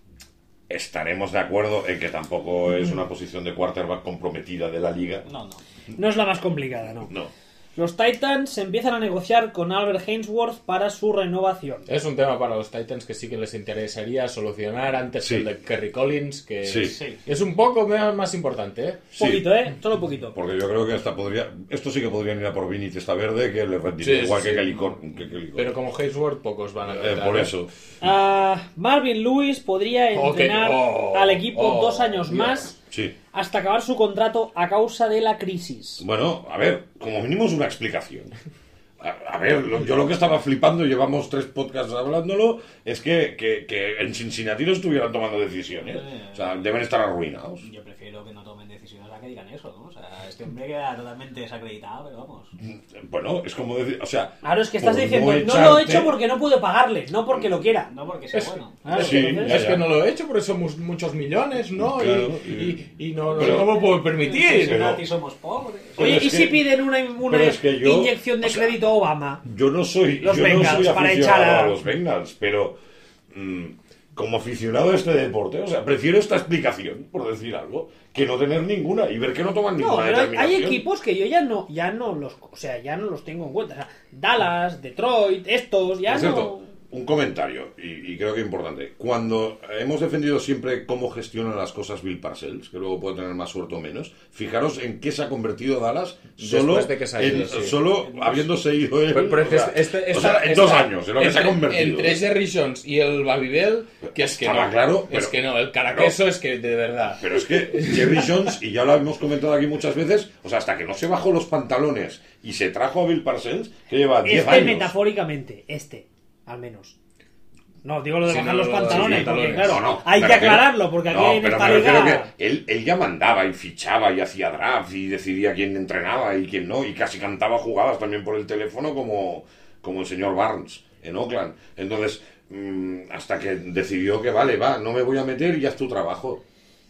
Estaremos de acuerdo en que tampoco es una posición de quarterback comprometida de la liga. No, no. No es la más complicada, no. No. Los Titans empiezan a negociar con Albert Hainsworth para su renovación. Es un tema para los Titans que sí que les interesaría solucionar antes Sí. que el de Kerry Collins, que Sí. es, es un poco más más importante, ¿eh? Sí. Poquito, ¿eh? Solo poquito. Porque yo creo que hasta podría. Esto sí que podrían ir a por Vinny Testa Verde, que le rendiría Sí, igual sí, que sí. Kelly Cor- que Kelly Cor- Pero como Haysworth, pocos van a Eh, entrar, por ¿eh? eso. Ah, Marvin Lewis podría Ok, entrenar oh, al equipo oh, dos años Dios. más Sí. hasta acabar su contrato a causa de la crisis. Bueno, a ver, como mínimo es una explicación. A, a ver, lo- yo lo que estaba flipando, llevamos tres podcasts hablándolo, es que, que, que en Cincinnati no estuvieran tomando decisiones. O sea, deben estar arruinados. Yo prefiero que no tomen decisiones a que digan eso, ¿no? O sea, este hombre queda totalmente desacreditado, pero vamos. Bueno, es como decir, o sea... Claro, es que estás por diciendo, no, echarte- lo he hecho porque no puedo pagarle, no porque lo quiera. No porque sea Es- bueno. Claro, Sí, entonces- ya, Es ya. que no lo he hecho, por eso somos muchos millones, ¿no? Claro, y, y- y, y no, no, pero- no me puedo En permitir. Cincinnati somos pobres. Pero Oye, es ¿y que- si piden una, una pero es que yo- inyección de o sea, crédito a Obama? Yo no soy, Los yo no Bengals, soy para aficionado echar a- a los Bengals, pero mm, como aficionado a este deporte, o sea, prefiero esta explicación, por decir algo, que no tener ninguna y ver que no toman No, ninguna pero hay, hay determinación. equipos que yo ya no, ya no los, o sea, ya no los tengo en cuenta. O sea, Dallas, Detroit, estos, ya Por no. cierto, un comentario, y, y creo que importante. Cuando hemos defendido siempre cómo gestionan las cosas Bill Parcells, que luego puede tener más suerte o menos, fijaros en qué se ha convertido Dallas solo, Después de que se ha ido, en- sí. solo habiéndose ido él. Pero, pero es que o sea, este- o esta- sea, en esta- dos años, en lo que se ha entre- convertido. Entre Jerry Jones y el Babybel, que es que Estaba no. claro, es pero- que no, el caraqueso es que de verdad. Pero es que Jerry Jones, y ya lo hemos comentado aquí muchas veces, o sea, hasta que no se bajó los pantalones y se trajo a Bill Parcells, que lleva diez Este años. metafóricamente, este, al menos. No, digo lo de Sí, bajar no, los lo de los pantalones, porque pantalones. claro, No, no, hay me que refiero- aclararlo, porque aquí no, en pero esta me refiero liga... que él, él ya mandaba y fichaba y hacía draft y decidía quién entrenaba y quién no, y casi cantaba jugadas también por el teléfono como, como el señor Barnes en Oakland. Entonces, mm, hasta que decidió que vale, va, no me voy a meter y ya es tu trabajo.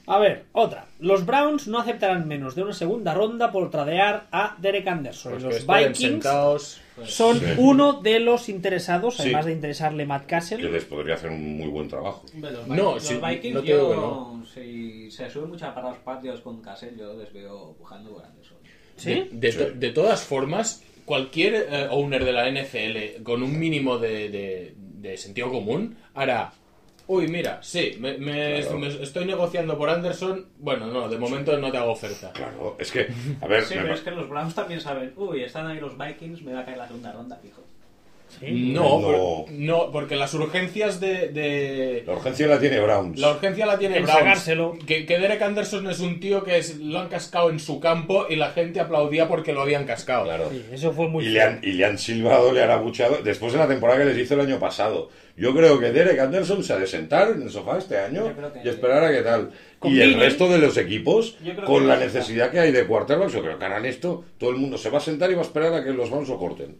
A ver, otra. Los Browns no aceptarán menos de una segunda ronda por tradear a Derek Anderson. Pues Y que los estén Vikings sentados. son Sí. uno de los interesados, Sí. además de interesarle Matt Que Castle. les podría hacer un muy buen trabajo. Hombre, Los No, Vikings, los sí, Vikings no te digo que yo, si se suben mucho para los partidos con Castle, yo les veo pujando por Anderson. ¿Sí? De, de Sí. to- de todas formas, cualquier eh, owner de la N F L con un mínimo de, de- de sentido común hará. Uy, mira, sí, me, me- Claro. me estoy negociando por Anderson. Bueno, no, de momento no te hago oferta. Claro, es que, a ver, Sí, me pero pa- es que los Browns también saben, uy, están ahí los Vikings, me va a caer la segunda ronda, fijo. Sí. No, No. por- no, porque las urgencias de, de- la urgencia la tiene Browns. La urgencia la tiene En Browns. sacárselo. Que, que Derek Anderson es un tío que es- lo han cascado en su campo y la gente aplaudía porque lo habían cascado. Claro. Sí, eso fue muy Y le, han, y le han silbado, le han abucheado después de la temporada que les hizo el año pasado. Yo creo que Derek Anderson se ha de sentar en el sofá este año Yo creo que- y esperar a qué tal. Con Y el Billy. resto de los equipos, Yo creo con que la sí, necesidad que hay de quarterbacks, yo creo que harán esto, todo el mundo se va a sentar y va a esperar a que los Browns lo corten.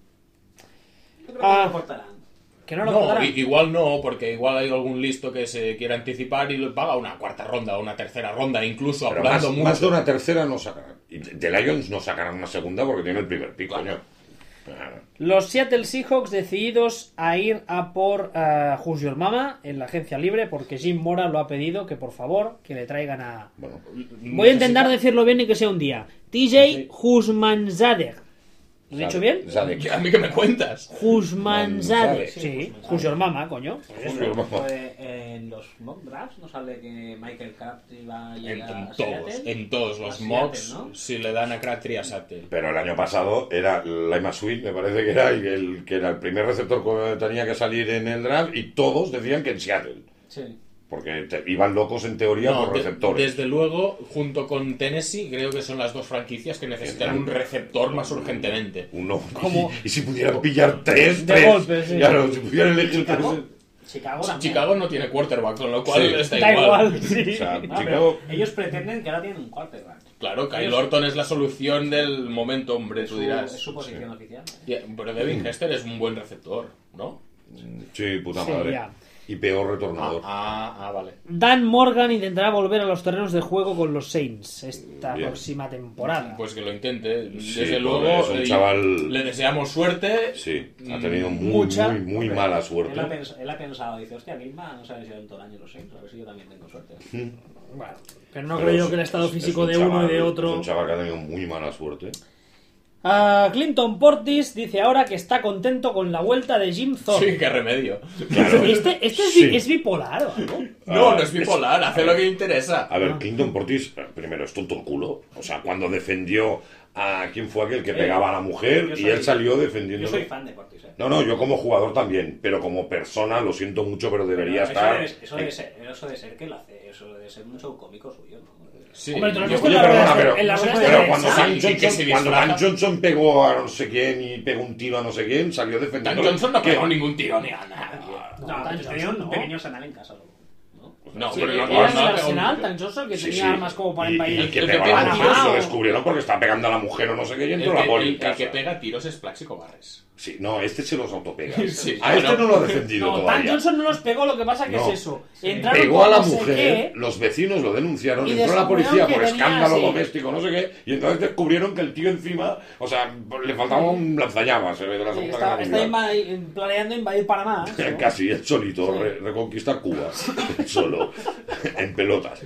Yo creo que Ah. no cortarán. Que no lo No, contarán. i- igual no, porque igual hay algún listo que se quiera anticipar y paga una cuarta ronda o una tercera ronda, incluso Pero más, hablando mucho. más de una tercera no sacarán. Y de de Lions no sacarán una segunda porque tiene el primer pico, coño. Claro. Los Seattle Seahawks decididos a ir a por uh, Who's Your Mama en la agencia libre porque Jim Mora lo ha pedido que por favor que le traigan a... Bueno, Voy a intentar decirlo bien y que sea un día. T J Husmanzadeh. ¿Lo he dicho bien? Zadek. ¿A mí qué me cuentas? Husmanzadeh. Husmanzadeh. Sí, Who's Your Mama, coño. Pues eso. Who's Your Mama. Pues, en los mock drafts no sale que Michael Crabtree va a En, llegar en a todos, Seattle. en todos los A mocks, Seattle, ¿no? si le dan a Crabtree a Sattel. Pero el año pasado era Lima Sweet, me parece que era y el, que era el primer receptor que tenía que salir en el draft y todos decían que en Seattle. Sí. Porque te- iban locos en teoría No, por de- receptores. desde luego, junto con Tennessee, creo que son las dos franquicias que necesitan un receptor más urgentemente. Uno. Como- Y, y si pudieran pillar tres, De tres. golpe, sí. Claro, si pudieran elegir Chicago, tres. Chicago también. Chicago no tiene quarterback, con lo cual Sí. está Da igual. igual, sí. O sea, Ah, pero Chicago. ellos pretenden que ahora tienen un quarterback. Claro, Kyle Ellos- Orton es la solución del momento, hombre, Es tú su, dirás. es su posición oficial. Ya, pero Devin Hester es un buen receptor, ¿no? Sí, puta Sí, madre. ya. Y peor Ah, retornador. ah, ah, vale. Dan Morgan intentará volver a los terrenos de juego con los Saints esta Bien. próxima temporada. Pues que lo intente. Sí, Desde porque luego, es un eh, chaval- le deseamos suerte. Sí, ha tenido muy, Mucha. muy, muy mala Él ha, suerte. pens- él ha pensado, dice, hostia, Gilma no sabe si en todo el año los Saints, a ver si yo también tengo suerte. Bueno, pero no Pero creo yo es- que el estado es- físico es de un uno y de chaval- otro... Es un chaval que ha tenido muy mala suerte. Ah, Clinton Portis dice ahora que está contento con la vuelta de Jim Thorpe. Sí, qué remedio. Claro. Este, este es, Sí. bi- es bipolar o algo. No, Ah, no es bipolar, hace lo que le interesa. A ver, Clinton Portis, eh, primero, es tonto el culo. O sea, cuando defendió a quién fue aquel que pegaba a la mujer Yo y soy- él salió Yo defendiendo. soy fan de Portis, eh. No, no, yo como jugador también, pero como persona lo siento mucho, pero debería Eso estar. debe, eso, debe ser, eso debe ser que lo hace, eso debe ser un show cómico suyo, ¿no? Sí, Hombre, ¿tú lo has yo- visto en Oye, las perdona, ruedas de- pero, en las ruedas de pero prensa? cuando, Sí, Dan y que Johnson, se cuando Dan disfraza. Johnson pegó a no sé quién y pegó un tiro a no sé quién, salió defendiendo. Dan Johnson no que- pegó ningún tiro ni a nadie. No, Dan tenía Johnson, un no. pequeño Arsenal en casa, ¿no? No, Sí, pero no, era no, en el no, Arsenal, no, tan Johnson, que Sí, tenía sí. armas como para Y- invadir. y el que El que pegó a pega la mujer tiros. lo descubrieron porque estaba pegando a la mujer o no sé qué y El entró que, la poli el- en el que casa. pega tiros es Plaxico Barres. Sí, no, este se los autopega. Sí, a este bueno. no lo ha defendido No, Dan todavía. Johnson no los pegó, lo que pasa que No. es eso. Entraron Pegó por a la no sé mujer, qué, los vecinos lo denunciaron, Y entró la descubrieron policía que por tenía, escándalo sí. doméstico, no sé qué, y entonces descubrieron que el tío encima, o sea, le faltaba un lanzallamas eh, de la sí, Segunda está, Guerra está Mundial. inva- planeando invadir Panamá. ¿no? Casi, él solito, Sí. re- reconquistar Cuba, él solo, en pelotas.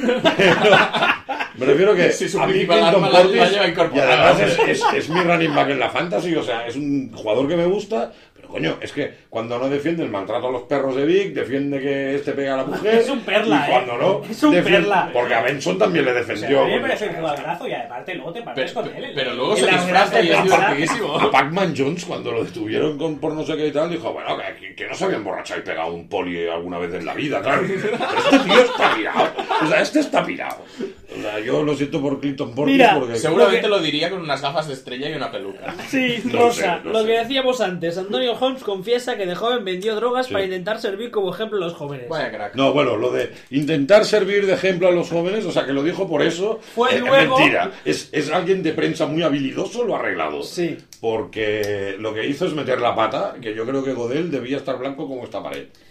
Me refiero que Sí, su a mí principal Clinton arma la- Portis, la lleva y incorporada. además es, es- es mi running back en la fantasy, o sea, es un jugador que me gusta, pero coño, es que cuando no defiende el maltrato a los perros de Vic, defiende que este pega a la mujer, Es un perla, y cuando ¿eh? no, Es un defiende- perla. porque a Benson también le O sea, defendió. a mí me coño, parece o un sea, jugadorazo y aparte luego te partes Pero, con él. pero ¿eh? luego En se la disfraza y es verdad, divertidísimo. A Pac-Man Jones, cuando lo detuvieron con, por no sé qué y tal, dijo, bueno, que, que no se había emborrachado y pegado un poli alguna vez en la vida, claro. Pero este tío está pirado. O sea, este está pirado. O sea, yo lo siento por Clinton Portis Mira, porque... Seguramente Lo lo diría con unas gafas de estrella y una peluca. Sí, No Rosa, sé, no lo sé. que decíamos antes, Antonio Holmes confiesa que de joven vendió drogas Sí. para intentar servir como ejemplo a los jóvenes. Vaya crack. No, bueno, lo de intentar servir de ejemplo a los jóvenes, o sea, que lo dijo por eso, Fue es, es luego- mentira. Es, es alguien de prensa muy habilidoso, lo ha arreglado. Sí. Porque lo que hizo es meter la pata, que yo creo que Godel debía estar blanco como esta pared.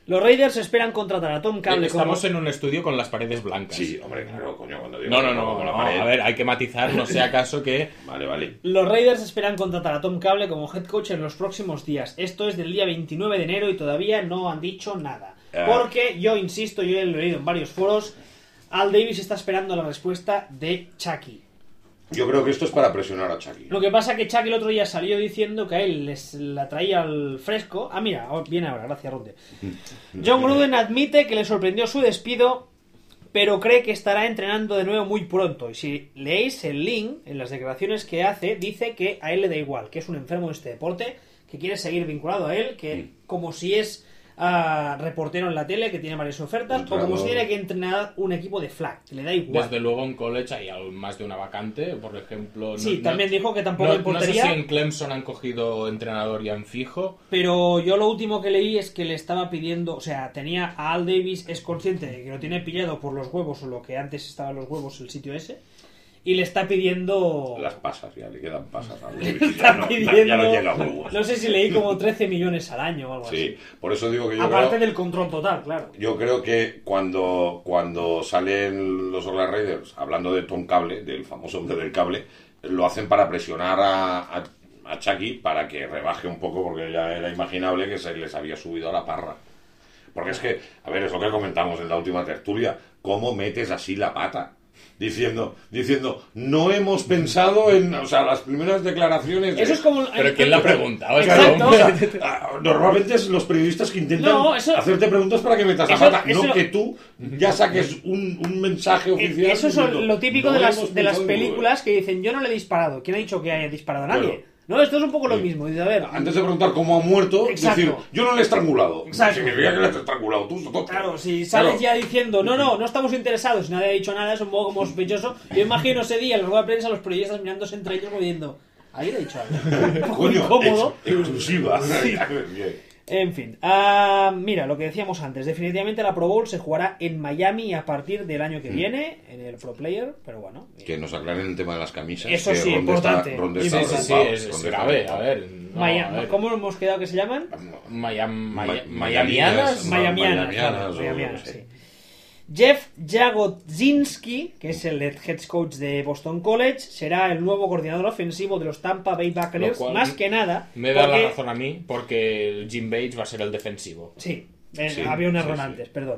Los Raiders esperan contratar a Tom Cable. Estamos como... en un estudio con las paredes blancas. Sí, hombre, claro, coño, cuando digo... No, no, no, como la no, pared. a ver, hay que matizar, no sea acaso que... Vale, vale. Los Raiders esperan contratar a Tom Cable como head coach en los próximos días. Esto es del día veintinueve de enero y todavía no han dicho nada. Ah. Porque yo insisto, yo he leído en varios foros, Al Davis está esperando la respuesta de Chucky. Yo creo que esto es para presionar a Chucky. Lo que pasa es que Chucky el otro día salió diciendo que a él les la traía al fresco. Ah, mira, viene ahora, gracias, Ronde. John Gruden admite que le sorprendió su despido, pero cree que estará entrenando de nuevo muy pronto. Y si leéis el link, en las declaraciones que hace, dice que a él le da igual, que es un enfermo de este deporte, que quiere seguir vinculado a él, que como si es uh, reportero en la tele, que tiene varias ofertas, o como si tiene que entrenar un equipo de flag, que le da igual. Desde luego en college hay al- más de una vacante, por ejemplo... no- Sí, no- también dijo que tampoco no, le importaría. No sé si en Clemson han cogido entrenador ya en fijo. Pero yo lo último que leí es que le estaba pidiendo, o sea, tenía a Al Davis, es consciente de que lo tiene pillado por los huevos, o lo que antes estaba en los huevos, el sitio ese, y le está pidiendo... Las pasas, ya le quedan pasas a le Davis, está ya, no, pidiendo... ya no llega a huevos. No sé si leí como trece millones al año o algo Sí, así. por eso digo que yo Aparte creo, del control total, claro. yo creo que cuando, cuando salen los Oakland Raiders hablando de Tom Cable, del famoso hombre del cable, lo hacen para presionar a, a, a Chucky para que rebaje un poco, porque ya era imaginable que se les había subido a la parra. Porque es que, a ver, es lo que comentamos en la última tertulia, ¿cómo metes así la pata? Diciendo, diciendo, no hemos pensado en, o sea, las primeras declaraciones de- Eso es como... Pero ¿quién le ha preguntado? Exacto. O sea, ah, normalmente es los periodistas que intentan No, eso- hacerte preguntas para que metas la eso- pata, eso- no que tú ya saques un, un mensaje oficial. Eso es diciendo, lo típico "No de hemos las, de las pensado en películas que dicen, yo no le he disparado. ¿Quién ha dicho que haya disparado a nadie? Claro. No, esto es un poco lo Sí. mismo. Dice, a ver, Antes de preguntar cómo ha muerto, Exacto. decir, yo no le he estrangulado. Exacto. Significa que le has estrangulado tú, tonto. claro, si sales Claro. ya diciendo, no, no, no estamos interesados y nadie ha dicho nada, es un poco como sospechoso. Yo imagino ese día en la rueda de prensa los periodistas mirándose entre ellos como diciendo, ¿alguien ha dicho algo? Un poco Coño, incómodo. ex- exclusiva. Bien. En fin, ah, mira, lo que decíamos antes, definitivamente la Pro Bowl se jugará en Miami a partir del año que viene, en el Pro Player, pero bueno. Que nos aclaren el tema de las camisas. Eso que sí, Ronde importante. Está, Ronde Sí, está Sí, sí, sí, preocupado, es, es Ronde está grave. A preocupado. ver, no, Miami, a ver. ¿cómo hemos quedado que se llaman? Miami, Ma- Miami, Miamianas, Miamianas. Ma- Miamianas, Miamianas, claro, o Miamianas, no sé. sí. Jeff Jagodzinski, que es el head coach de Boston College, será el nuevo coordinador ofensivo de los Tampa Bay Buccaneers, Lo cual más que nada. Me da porque- la razón a mí porque el Jim Bates va a ser el defensivo. Sí, eh, Sí, había un error sí, sí. antes, perdón.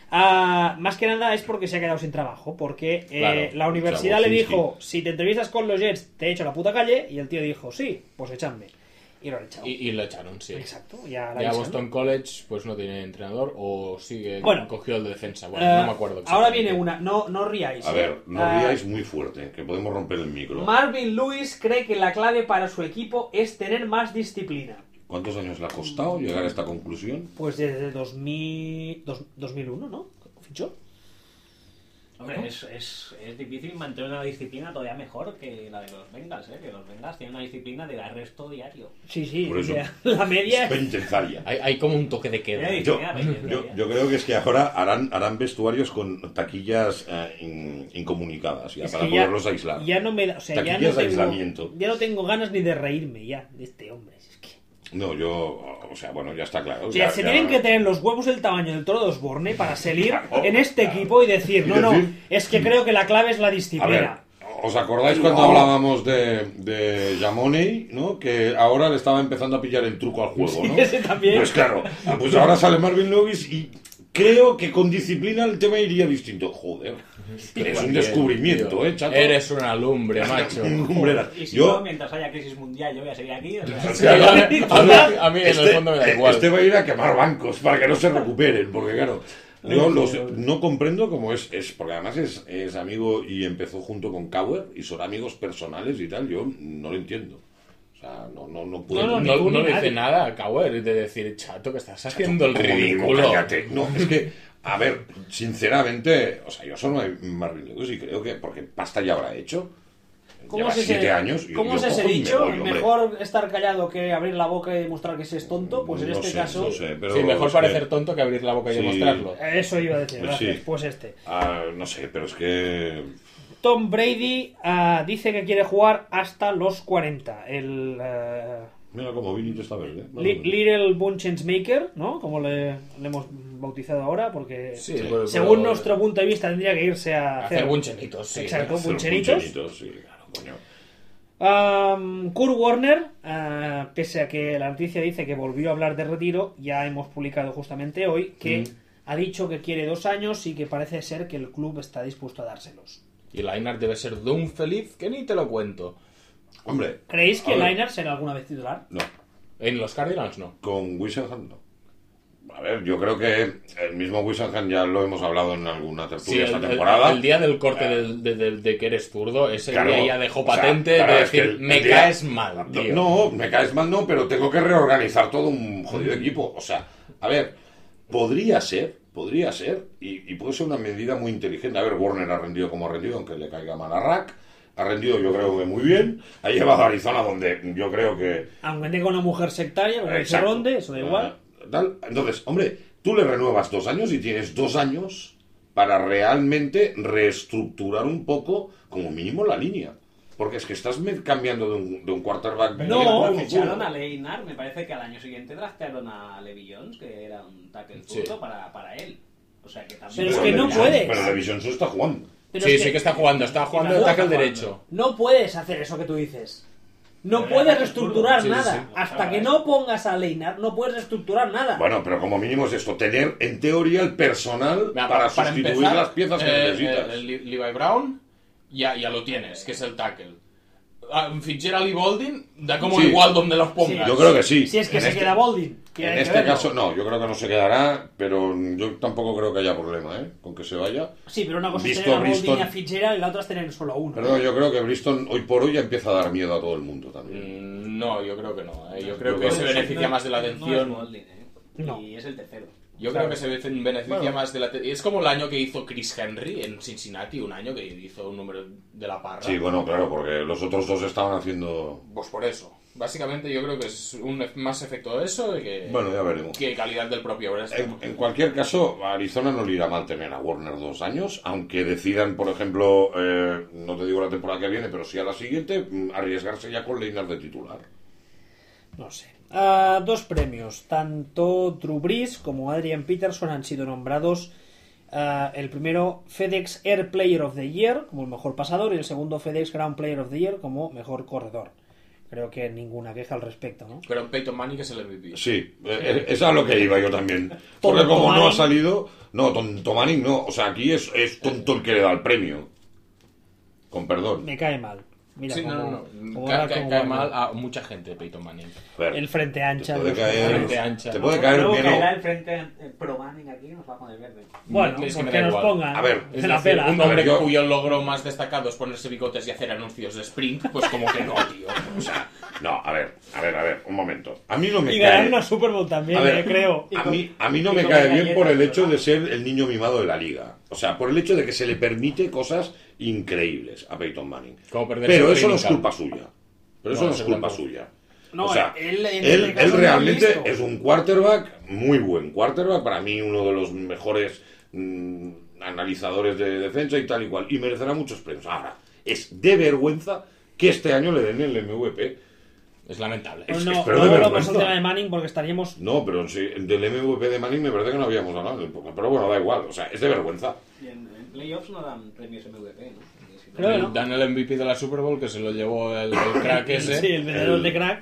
Ah, más que nada es porque se ha quedado sin trabajo, porque eh, Claro, la universidad le Jagodzinski. dijo, si te entrevistas con los Jets, te echo a la puta calle, y el tío dijo, sí, pues echadme. Y lo han echado. Y, y lo echaron, sí. Exacto, ya la Ya echan. Boston College pues no tiene entrenador o sigue Bueno. cogió el de defensa. Bueno, Eh, no me acuerdo. ahora exactamente. viene una, no, no ríais. A eh. ver, no Ah, ríais muy fuerte, que podemos romper el micro. Marvin Lewis cree que la clave para su equipo es tener más disciplina. ¿Cuántos años le ha costado llegar a esta conclusión? Pues desde dos mil, dos- dos mil uno, ¿no? ¿Fichó? Hombre, es, es, es difícil mantener una disciplina todavía mejor que la de los Bengals, ¿eh? Que los Bengals tienen una disciplina de arresto diario. Sí, sí, Por eso. o sea, la media es... Penitenciaria. Hay, hay como un toque de queda. Eh, Yo, Mira, veinte, yo, veinte. yo creo que es que ahora harán, harán vestuarios con taquillas eh, in- incomunicadas ya, es para que ya- poderlos aislar. Ya no me da, o sea, ya no, Taquillas de tengo, aislamiento. ya no tengo ganas ni de reírme ya de este hombre. Es que... No, yo, o sea, bueno, ya está claro. O sea, ya- se ya- tienen que tener los huevos del tamaño del toro de Osborne para salir Claro, en este claro. equipo y decir, Y no, no, decir- es que creo que la clave es la A ver, disciplina. ¿os acordáis cuando hablábamos de, de Yamoney, ¿no? Que ahora le estaba empezando a pillar el truco al juego, ¿no? Sí, ese también. Pues claro, pues ahora sale Marvin Lewis y creo que con disciplina el tema iría distinto. Joder, es un Bien, descubrimiento, tío. ¿eh, chato? Eres una lumbre, macho. Lumbrera. Y si Yo, no, mientras haya crisis mundial, yo voy a seguir aquí. O sea, Sí, a, mí, a mí- a mí en el este, fondo me da igual. este va a ir a quemar bancos para que no se recuperen, porque claro, yo los, no comprendo cómo es, es porque además es, es amigo y empezó junto con Cowher y son amigos personales y tal, yo no lo entiendo. O sea, no, no, no puedo... No, No, ni no tú ni le nadie. dice nada a Cowher de decir, chato, que estás haciendo el Como mínimo, ridículo. cállate. No, es que, a ver, sinceramente, o sea, yo soy Marvin Lewis y creo que, porque pasta ya habrá hecho. ¿Cómo Lleva es ese- siete años. y ¿Cómo yo es ese cojo y me dicho? voy, hombre. Mejor estar callado que abrir la boca y demostrar que se es tonto. Pues en No este sé, caso, no sé, pero Sí, mejor es parecer que- tonto que abrir la boca y Sí. demostrarlo. eso iba a decir. Pues Gracias. sí. Pues este. Ah, no sé, pero es que... Tom Brady ah, dice que quiere jugar hasta los cuarenta. El, eh, Mira como Vinito está verde. Li- Little Bunchens Maker, ¿no? Como le, le hemos bautizado ahora, porque Sí, pero- según pero- nuestro punto de vista tendría que irse a Hacer bunchenitos, sí. Exacto, Hacer bunchenitos. bunchenitos, sí, claro, coño. Um, Kurt Warner, uh, pese a que la noticia dice que volvió a hablar de retiro, ya hemos publicado justamente hoy que Mm. ha dicho que quiere dos años y que parece ser que el club está dispuesto a dárselos. Y Leinart debe ser de un feliz que ni te lo cuento. Hombre. ¿Creéis que a ver, Leinart será alguna vez titular? No, En los Cardinals no. con Wissenham no. A ver, yo creo que el mismo Wissenham ya lo hemos hablado en alguna Sí, tertulia el, esta el- temporada. el día del corte del- de, de- de que eres zurdo, ese Claro, día ya dejó o sea, patente claro, de es que decir, el- me el día- caes mal, tío. No, me caes mal no, pero tengo que reorganizar todo un jodido equipo. O sea, a ver, podría ser, podría ser, y, y puede ser una medida muy inteligente. A ver, Warner ha rendido como ha rendido, aunque le caiga mal a Rack. Ha rendido, yo creo que muy bien. Ha llevado a Arizona, donde yo creo que... Aunque tenga una mujer sectaria, como dice Exacto. Ronde, eso da igual. Ah, tal. Entonces, hombre, tú le renuevas dos años y tienes dos años para realmente reestructurar un poco, como mínimo, la línea. Porque es que estás me- cambiando de un, de un quarterback. No, medio Pero ficharon culo. a Leinart, me parece que al año siguiente draftearon a Levi Jones, que era un tackle Sí. zurdo para, para él. O sea que también... Pero es Pero que no Levision- puedes. Pero Levision se está jugando. Pero Sí, es sí que está jugando, está jugando de No, tackle está derecho. No puedes hacer eso que tú dices. No Pero puedes era reestructurar zurdo. Sí, nada. sí, sí. Hasta que no pongas a Leinart, no puedes reestructurar nada. Bueno, pero como mínimo es esto, tener en teoría el personal Mira, para, pa- sustituir empezar, las piezas que eh, necesitas. eh, el Levi Brown ya, ya lo tienes, que es el tackle. Ah, Fitzgerald y Boldin, da como Sí. igual donde los pongas. Yo creo que sí. Si es que En se este- queda Boldin. que En hay que este verlo. caso, no, yo creo que no se quedará, pero yo tampoco creo que haya problema, ¿eh? Con que se vaya. Sí, pero una cosa Visto es tener a Boldin Bristol- y a Fitzgerald y la otra es tener solo a uno. Perdón, yo creo que Bristol hoy por hoy ya empieza a dar miedo a todo el mundo también. Mm, No, yo creo que no. eh. Yo creo Yo que creo se que sí. beneficia más de la No es atención. Boldin, ¿eh? No. Y es el tercero. Yo creo que se beneficia Bueno. más de la atención. Es como el año que hizo Chris Henry en Cincinnati, un año que hizo un número de la parra. Sí, bueno, claro, porque los otros dos estaban haciendo... Pues por eso. Básicamente yo creo que es un ef- más efecto de eso que, Bueno, ya veremos. que calidad del propio Brest. En, en cualquier caso, a Arizona no le irá mal tener a Warner dos años, aunque decidan, por ejemplo, eh, no te digo la temporada que viene, pero sí a la siguiente, mm, arriesgarse ya con Leinart de titular. No sé. Ah, dos premios. Tanto Drew Brees como Adrian Peterson han sido nombrados. ah, el primero FedEx Air Player of the Year como el mejor pasador y el segundo FedEx Ground Player of the Year como mejor corredor. Creo que ninguna queja al respecto, ¿no? Pero Peyton Manning es el M V P. Sí, eh, es a lo que iba yo también. Tonto Porque como no Manning. ha salido... No, tonto Manning no. O sea, aquí es, es tonto el que le da el premio. Con perdón. Me cae mal. Mira, Sí, como, no, no, no. como Ca- habla ca- como cae Warner. mal a mucha gente Peyton Manning. Fer, El frente ancha. te puede los- caer, frente ancha. te puede caer Luego bien. caerá o- el frente eh, pro Manning aquí y nos va a poner verde. Bueno, Es que me porque da nos igual. pongan. A ver, Es se la decir, pela. un A ver, hombre yo- cuyo logro más destacado es ponerse bigotes y hacer anuncios de Sprint, pues como que no, tío. O sea, no, a ver, a ver, a ver, un momento. A mí no me Y ganar cae... una Super Bowl también, A ver, eh, creo. A mí, a mí no y me con cae bien galletas, por el hecho ¿verdad? de ser el niño mimado de la liga. O sea, por el hecho de que se le permite cosas increíbles a Peyton Manning. Como perderse Pero el eso no es training culpa camp. suya. Pero eso No, no es eso culpa tampoco. suya. No, o sea, él- en él, este caso él no realmente es listo. es un quarterback, muy buen quarterback, para mí uno de los mejores mm, analizadores de defensa y tal y cual, y merecerá muchos premios. Ahora, es de vergüenza que este año le den el M V P. Es lamentable. Pues es- no, pero no de volvamos vergüenza. al tema de Manning porque estaríamos. No, pero sí, del M V P de Manning me parece que no habíamos hablado, pero bueno, da igual, o sea, es de vergüenza. Y en, en playoffs no dan premios M V P, ¿no? Porque si no- Creo que no. Dan el M V P de la Super Bowl que se lo llevó el, el crack ese. Sí, el vendedor El- de crack.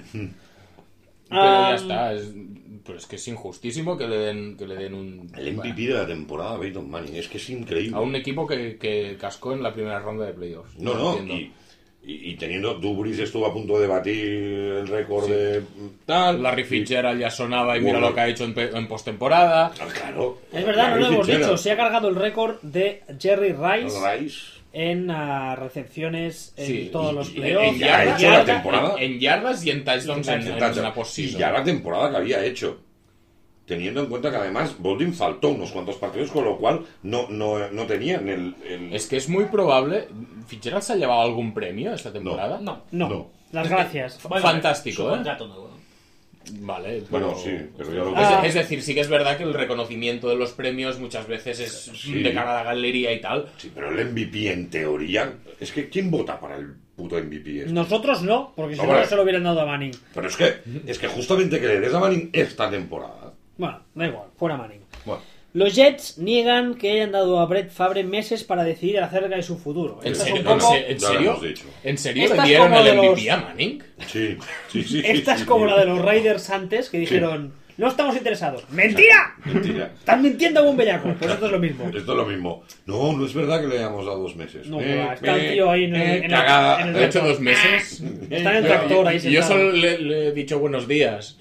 Pero ya Ah, está. Es, pero es que es injustísimo que le den, que le den un. El M V P de la temporada a Peyton Manning, es que es increíble. A un equipo que, que cascó en la primera ronda de playoffs. No, no, entiendo. y, y, y teniendo, Dubris estuvo a punto de batir el récord de tal. Larry y- Fitzgerald ya sonaba y mira Bueno. lo que ha hecho en, pe- en postemporada. Ah, claro. Es verdad, no Larry lo hemos Fitzgerald. dicho. Se ha cargado el récord de Jerry Rice Rice. en ah, recepciones en Sí, todos y- los y- playoffs. y ya ha hecho la temporada. En, en yardas y en touchdowns en, en Tacho. una Y postseason. ya la temporada que había hecho. Teniendo en cuenta que además Boldin faltó unos cuantos partidos, con lo cual no, no, no tenían el, el- Es que es muy probable. ¿Fitzgerald se ha llevado algún premio esta temporada? No. No, No. las gracias. Bueno, Fantástico, su ¿eh? contrato nuevo, ¿no? Vale, Bueno, pero- sí, pero ya lo Es, Ah. es decir, sí que es verdad que el reconocimiento de los premios muchas veces es Sí. de cara a la galería y tal. Sí, pero el M V P en teoría... Es que ¿quién vota para el puto M V P este? Nosotros no, porque si Hombre. no se lo hubieran dado a Manning. Pero es que, es que justamente que le des a Manning esta temporada... Bueno, da igual, fuera Manning. Bueno, Los Jets niegan que hayan dado a Brett Favre meses para decidir acerca de su futuro. ¿En Esta es serio? un poco, ¿En se- ¿En Ya lo serio? hemos dicho. ¿En serio Esta le es dieron como el de M V P los- a Manning? sí, sí, sí. esta sí, es como sí. la de los Raiders antes, que dijeron, no estamos interesados. ¡Mentira! Mentira. Están mintiendo como un bellaco. Pues esto es lo mismo. Esto es lo mismo. No, no es verdad que le hayamos dado dos meses. No, Eh, que va, está el eh, tío ahí en el- eh, en el- cagada. en el ¿Ha hecho dos meses? Está en el tractor ahí Y yo sentado. solo le, le he dicho buenos días.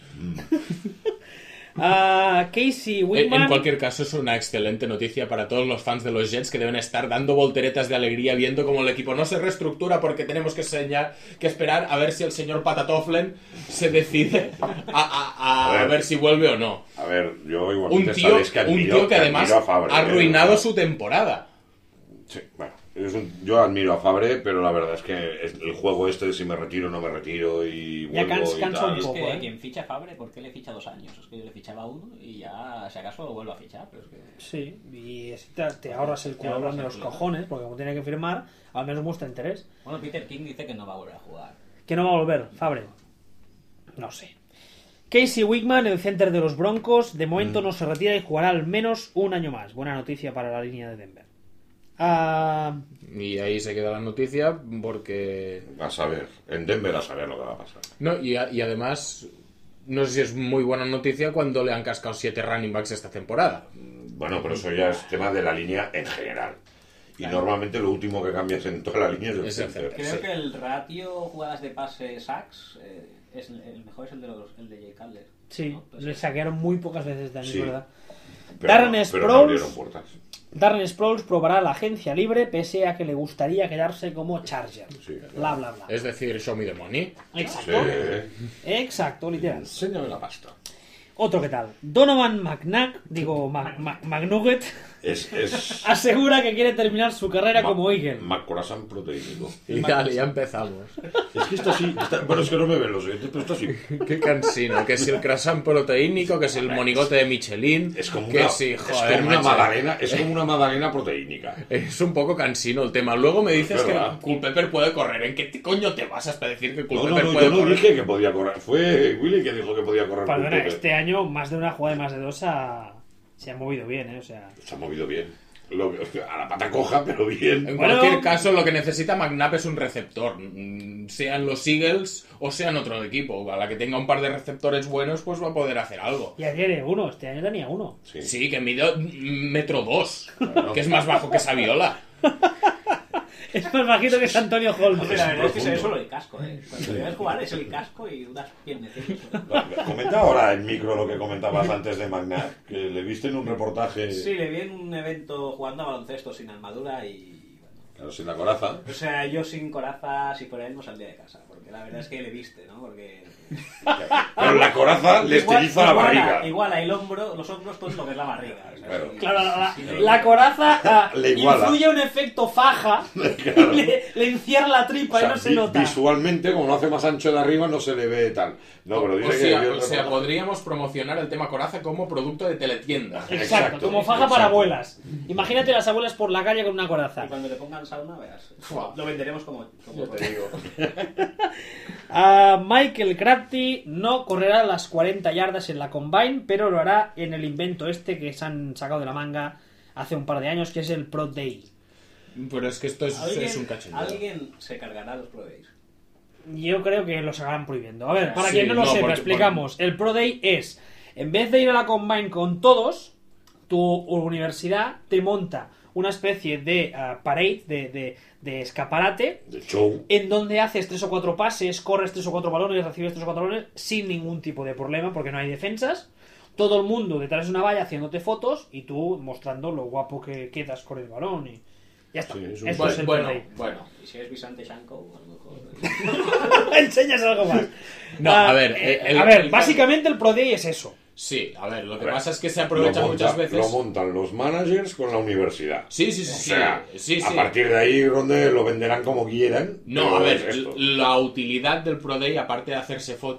Ah, Casey En, Whitman. en cualquier caso, es una excelente noticia para todos los fans de los Jets que deben estar dando volteretas de alegría viendo cómo el equipo no se reestructura porque tenemos que, señal, que esperar a ver si el señor Patatoflen se decide a, a- a- A ver. a ver si vuelve o no. A ver, yo Un igualmente tío, sabes que un admiro, tío que además admiro a Favre, ha eh, arruinado o sea, su temporada. Sí, bueno, es un- yo admiro a Favre, pero la verdad es que es- el juego este de si me retiro o no me retiro y Ya vuelvo cans- y cansa tal. un Es poco, que ¿eh? quien ficha a Fabre, ¿por qué le ficha dos años? Es que yo le fichaba uno y ya, si acaso, lo vuelvo a fichar. Pero es que... Sí, y así te, te ahorras el Te ahorras culo de el los culo. cojones, porque como tiene que firmar, al menos muestra interés. Bueno, Peter King dice que no va a volver a jugar. ¿Que no va a volver, Fabre? No sé. Casey Wickman, el center de los Broncos, de momento no se retira y jugará al menos un año más. Buena noticia para la línea de Denver. Ah, Y ahí se queda la noticia porque... A saber, en Denver a saber lo que va a pasar. No, y, a- y además, no sé si es muy buena noticia cuando le han cascado siete running backs esta temporada. Bueno, pero eso ya es tema de la línea en general. Y normalmente lo último que cambias en toda la línea es el Es el center. center. Creo Sí. que el ratio jugadas de pase sacks eh, es el, el mejor es el de los el de Jay Cutler. sí, ¿no? Pues le sí. saquearon muy pocas veces de año, Sí. ¿verdad? Pero, Darren no- pero Sproles. no abrieron puertas. Darren Sproles probará la agencia libre pese a que le gustaría quedarse como Charger. Sí. Bla, bla, bla. Es decir, show me the money. Exacto. Sí. Exacto, literal. Enséñame la pasta. Otro que tal. Donovan McNabb, digo, Mac- Mac- McNugget, Es, es asegura que quiere terminar su carrera Ma- como Eagle. Maccorazán proteínico. Y dale, ya empezamos. Es que está así. Está, bueno, es que no me ven los oyentes, pero está así. Qué cansino. Que si el croissant proteínico, que si el monigote de Michelin. Es como que una, si, es joder, como una macho. magdalena, es como una magdalena proteínica. Es un poco cansino el tema. Luego me dices Es que verdad. Culpepper puede correr. ¿En qué t- coño te vas a decir que No, Culpepper no, no, puede yo no correr? dije que podía correr. Fue Willy que dijo que podía correr. Perdona, Culpepper. este año más de una jugada de más de dos ha- se ha movido bien, ¿eh? O sea, Se ha movido bien. Lo que- a la pata coja, pero bien. En Bueno. cualquier caso, lo que necesita McNabb es un receptor. Mm, Sean los Eagles o sean otro equipo. A la que tenga un par de receptores buenos, pues va a poder hacer algo. ya tiene uno, este año tenía uno. Sí. Sí, que mide mm, metro dos. Que es más bajo que Saviola. Es más bajito que es Antonio Holmes. Hombre, la verdad es que se ve profundo. solo el casco, ¿eh? Cuando debes jugar es el casco y unas piernecitas. Comenta ahora en micro lo que comentabas antes de McNabb, que le viste en un reportaje. Sí, le vi en un evento jugando a baloncesto sin armadura y... bueno, Claro, sin la coraza. o sea, yo sin coraza, si fuera él, no saldría de casa. Porque la verdad es que le viste, ¿no? Porque... Pero la coraza le estiliza la iguala- barriga. Iguala el hombro, los hombros, todo lo que es la barriga. O sea, Claro. sí. Claro, la, la- Sí, la coraza ah, Le iguala. influye un efecto faja, Claro. le, le encierra la tripa O sea, y no se vi- nota. visualmente, como lo hace más ancho de arriba, no se le ve tal. No, pero dice O que sea, vio el o sea, reportaje. podríamos promocionar el tema coraza como producto de teletienda. Exacto, Exacto, como faja para exacto. abuelas. Imagínate las abuelas por la calle con una coraza. Y cuando le pongan sauna, verás. Fua. Lo venderemos como... como Yo te digo. Ah, Michael Crabtree no correrá las cuarenta yardas en la Combine, pero lo hará en el invento este que se han sacado de la manga hace un par de años, que es el Pro Day. Pero es que esto es, ¿Alguien, es un cachondeo. ¿Alguien se cargará los Pro Days? Yo creo que lo sacarán prohibiendo. A ver, para Sí, quien no lo no, sepa, porque- explicamos. El Pro Day es, en vez de ir a la Combine con todos, tu universidad te monta una especie de ah, parade, de, de, de escaparate, De show. en donde haces tres o cuatro pases, corres tres o cuatro balones, recibes tres o cuatro balones sin ningún tipo de problema porque no hay defensas. Todo el mundo detrás de una valla haciéndote fotos y tú mostrando lo guapo que quedas con el balón y ya está. Sí, es un- Esto es el bueno, Pro Day. bueno. Y si eres Vicente Shanko, a lo mejor... Enseñas algo más. No, Ah, a ver, eh, el- a ver, el- básicamente el Pro Day es eso. Sí, a ver, lo que A ver, pasa es que se Lo aprovecha monta- muchas veces. Lo montan los managers con la universidad. Sí, sí, O sí. sea, sí, sí, a sí. partir de ahí, donde lo venderán como quieran. No, pero a ver, es esto. la utilidad del Pro Day, aparte de hacerse fotos,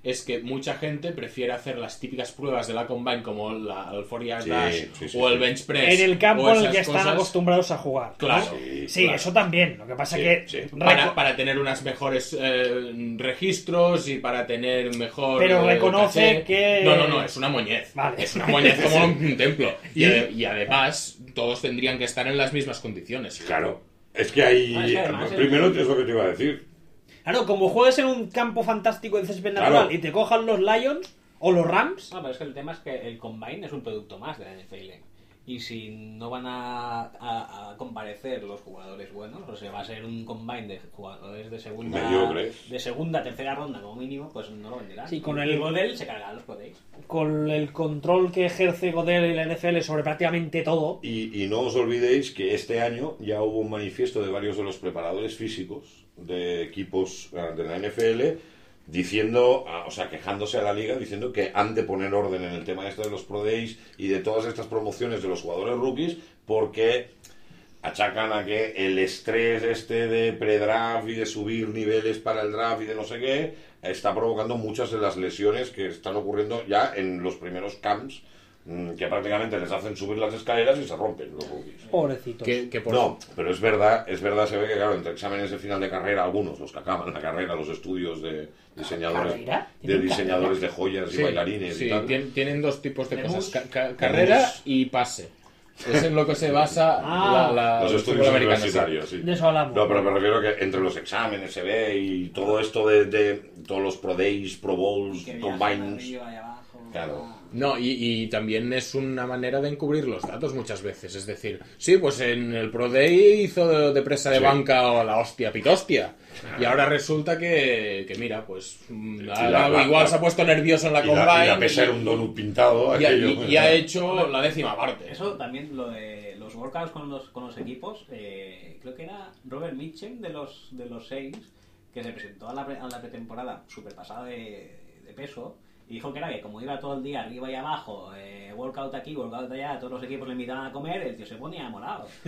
es que mucha gente prefiere hacer las típicas pruebas de la Combine como la, el four yard Sí, dash sí, sí, o sí. el bench press En el campo o en el esas que están cosas, acostumbrados a jugar. Claro. Sí, Sí, claro. eso también. Lo que pasa Sí, que... sí. para, reco- para tener unos mejores eh, registros y para tener mejor Pero eh, reconoce caché. que- No, no, no, es una moñez. Vale. Es una moñez como un templo. Y, ade- y además, todos tendrían que estar en las mismas condiciones. Claro. Es que hay... Ah, es que además Primero el- es lo que te iba a decir. Claro, como juegues en un campo fantástico de césped Claro. natural y te cojan los Lions o los Rams... No, pero es que el tema es que el Combine es un producto más de la N F L. Y si no van a, a, a comparecer los jugadores buenos, o sea, va a ser un Combine de jugadores de segunda, Mediocres. de segunda, tercera ronda como mínimo, pues no lo venderán. Sí, con Y el- Godel se cargará los podéis. Con el control que ejerce Godel y la N F L sobre prácticamente todo... Y, y no os olvidéis que este año ya hubo un manifiesto de varios de los preparadores físicos de equipos eh, de la N F L diciendo, ah, o sea, quejándose a la liga, diciendo que han de poner orden en el tema este de los Pro Days y de todas estas promociones de los jugadores rookies, porque achacan a que el estrés este de pre-draft y de subir niveles para el draft y de no sé qué está provocando muchas de las lesiones que están ocurriendo ya en los primeros camps, mm, que prácticamente les hacen subir las escaleras y se rompen los rookies. Pobrecitos. Que, que por No, pero es verdad, es verdad, se ve que claro, entre exámenes de final de carrera, algunos, los que acaban la carrera, los estudios de diseñadores, ¿Carrera? de ¿Tienen diseñadores carrera? de joyas y Sí, bailarines sí, y tal. tien- tienen dos tipos de De cosas, mus. ca- ca- carrera y pase. Es en lo que se basa Ah. la, la- Los el estudios fútbol americano, sí. universitarios, sí. De eso hablamos. No, pero me refiero a que entre los exámenes se ve y todo esto de, de todos los Pro Days, Pro Bowls, Que viajan Combines. arriba y abajo. Claro. Ah. No, y, y también es una manera de encubrir los datos muchas veces. Es decir, sí, pues en el Pro Day hizo de, de presa de Sí. banca o la hostia pitostia. Y ahora resulta que, que mira, pues mm, la- ahora la- igual la- se ha puesto nervioso en la Y Combine. la, y la pesa era un donut pintado. y ha- aquello. y- y ha hecho la décima parte. Eso también, lo de los workouts con los, con los equipos, eh, creo que era Robert Mitchum de los, de los Saints, que se presentó a la, pre- a la pretemporada súper pasada de, de peso, y dijo que era que como iba todo el día arriba y abajo, eh, workout aquí, workout allá, todos los equipos le invitaban a comer, el tío se ponía morado. y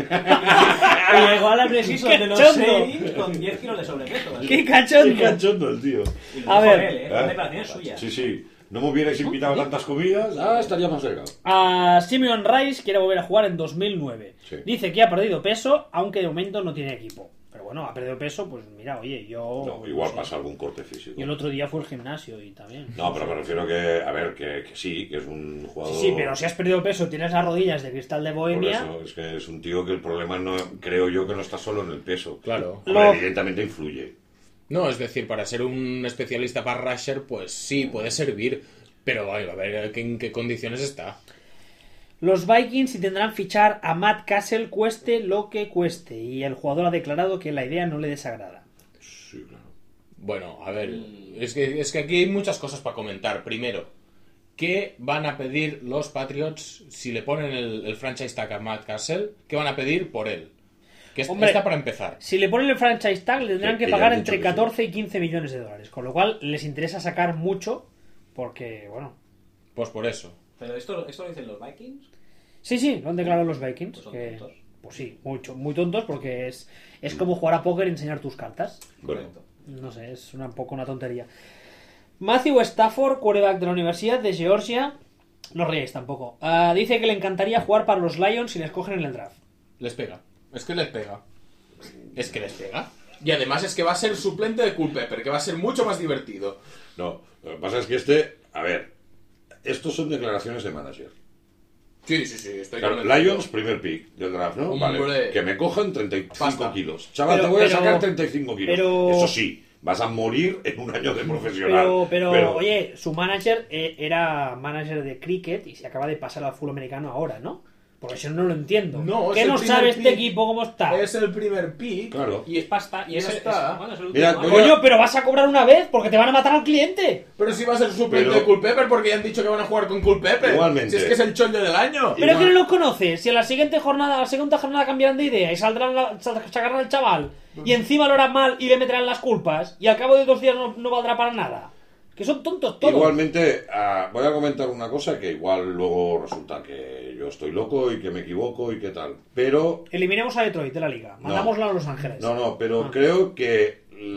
llegó a la precision ¡Qué de los cachondo! Saints con diez kilos de sobrepeso. ¡Qué Qué cachondo! cachondo el tío. Y lo A dijo ver. él, ¿eh? Son declaraciones suyas. Sí, sí. No me hubierais invitado a tantas comidas, ah, estaría más delgado. A Simeon Rice quiere volver a jugar en dos mil nueve. Sí. Dice que ha perdido peso, aunque de momento no tiene equipo. Pero bueno, ha perdido peso, pues mira, oye, yo... No, igual sí. pasa algún corte físico. Y el otro día fue al gimnasio y también. No, pero me refiero que, a ver, que, que sí, que es un jugador... Sí, sí, pero si has perdido peso, tienes las rodillas de cristal de Por Bohemia... eso, es que es un tío que el problema no, creo yo que no está solo en el peso. Claro. Hombre, Lo- evidentemente influye. No, es decir, para ser un especialista para rusher, pues sí, puede servir. Pero ay, a ver en qué condiciones está. Los Vikings intentarán fichar a Matt Castle cueste lo que cueste. Y el jugador ha declarado que la idea no le desagrada. Sí, claro. Bueno, a ver, es que, es que aquí hay muchas cosas para comentar. Primero, ¿qué van a pedir los Patriots si le ponen el, el franchise tag a Matt Castle? ¿Qué van a pedir por él? Que es- Hombre, está para empezar. Si le ponen el franchise tag, le tendrán Sí, que que ya pagar han dicho entre que sí. catorce y quince millones de dólares. Con lo cual les interesa sacar mucho porque, bueno... Pues por eso. Pero esto, esto lo dicen los Vikings. Sí, sí, lo han declarado los Vikings. Pues son que- tontos. Pues sí, mucho, muy tontos porque es, es como jugar a póker y enseñar tus cartas. Bueno, Correcto. No sé, es una, un poco una tontería. Matthew Stafford, quarterback de la Universidad de Georgia, no ríes tampoco, ah, dice que le encantaría jugar para los Lions si les cogen en el draft. Les pega. Es que les pega. Es que les pega. Y además es que va a ser suplente de Culpepper, que va a ser mucho más divertido. no, lo que pasa es que este, a ver, estos son declaraciones de manager. Sí, sí, sí, estoy Claro, convencido. Lions, primer pick del draft, ¿no? Hombre. Vale, que me cojan treinta y cinco Pasta. kilos. Chaval, Pero- te voy a pero- sacar treinta y cinco kilos. pero- Eso sí, vas a morir en un año de profesional. Pero, pero, oye, su manager eh, era manager de cricket y se acaba de pasar al fútbol americano ahora, ¿no? Porque si no, no lo entiendo. No, es ¿Qué el no primer sabe este pick. equipo cómo está? Es el primer pick. Claro. Y Es pasta y Ya es, es, está. bueno, es el Mira, último coño, año. Coño, pero vas a cobrar una vez porque te van a matar al cliente. Pero si va a ser suplente Pero- de Culpepper porque ya han dicho que van a jugar con Culpepper. Igualmente. Si es que es el chollo del año. Pero es que Igual- no lo conoces. Si a la siguiente jornada, a la segunda jornada cambiarán de idea y saldrán la, sal- sacarán al chaval y encima lo harán mal y le meterán las culpas y al cabo de dos días no, no valdrá para nada. Que son tontos todos. Igualmente, ah, voy a comentar una cosa que igual luego resulta que yo estoy loco y que me equivoco y qué tal. Pero, Eliminemos a Detroit de la liga. Mandámosla a Los Ángeles. no, no, pero Ah. creo que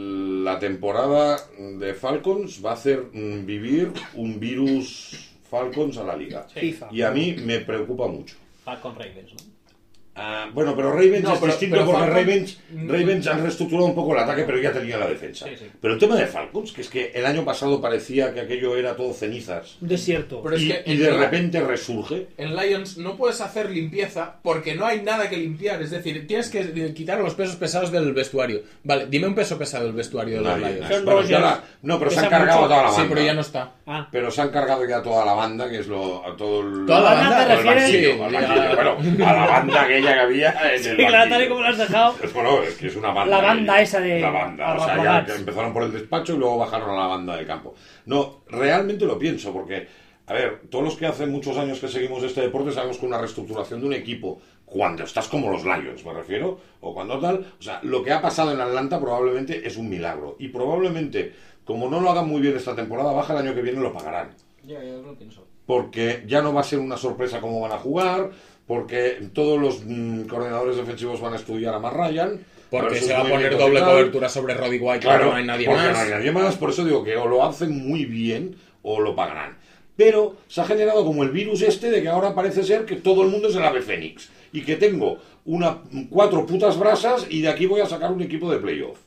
la temporada de Falcons va a hacer mm, vivir un virus Falcons a la liga. Sí. FIFA. Y a mí me preocupa mucho. Falcon Ravens, ¿no? Ah, bueno, pero Ravens No, es pero- distinto pero porque Falcon- Ravens, Ravens han reestructurado un poco el ataque, pero ya tenía la defensa. Sí, sí. Pero el tema de Falcons, que es que el año pasado parecía que aquello era todo cenizas. Un desierto. Pero es y, que y en de la- repente resurge. En Lions no puedes hacer limpieza porque no hay nada que limpiar. Es decir, tienes que quitar los pesos pesados del vestuario. Vale, dime un peso pesado del vestuario de los Nadie, Lions. nadie. Son Bueno, Rodgers. ya la- no, pero se han Pesa cargado mucho. a toda la banda. Sí, pero ya no está. Ah. Pero se han cargado ya toda la banda, que es lo. A todo el. ¿Toda la banda banda te al refieres? banquillo, Sí, al ya. banquillo. Bueno, a la banda aquella que había en el Sí, banquillo. claro, tal y como lo has dejado. Bueno, es que es una banda. La banda aquella. esa de La banda, o sea, ya Arraplagats. que empezaron por el despacho y luego bajaron a la banda del campo. No, realmente lo pienso, porque, a ver, todos los que hace muchos años que seguimos este deporte sabemos que una reestructuración de un equipo, cuando estás como los Lions, me refiero, o cuando tal, o sea, lo que ha pasado en Atlanta probablemente es un milagro. Y probablemente, como no lo hagan muy bien esta temporada, baja el año que viene lo pagarán. Yo, yo lo pienso. Porque ya no va a ser una sorpresa cómo van a jugar, porque todos los mm, coordinadores defensivos van a estudiar a Matt Ryan. Porque ver sus se va a poner movimientos y doble tal. cobertura sobre Roddy White, Claro, claro, no hay nadie porque más. no hay nadie más, por eso digo que o lo hacen muy bien o lo pagarán. Pero se ha generado como el virus este de que ahora parece ser que todo el mundo es el ave fénix y que tengo una cuatro putas brasas y de aquí voy a sacar un equipo de playoff.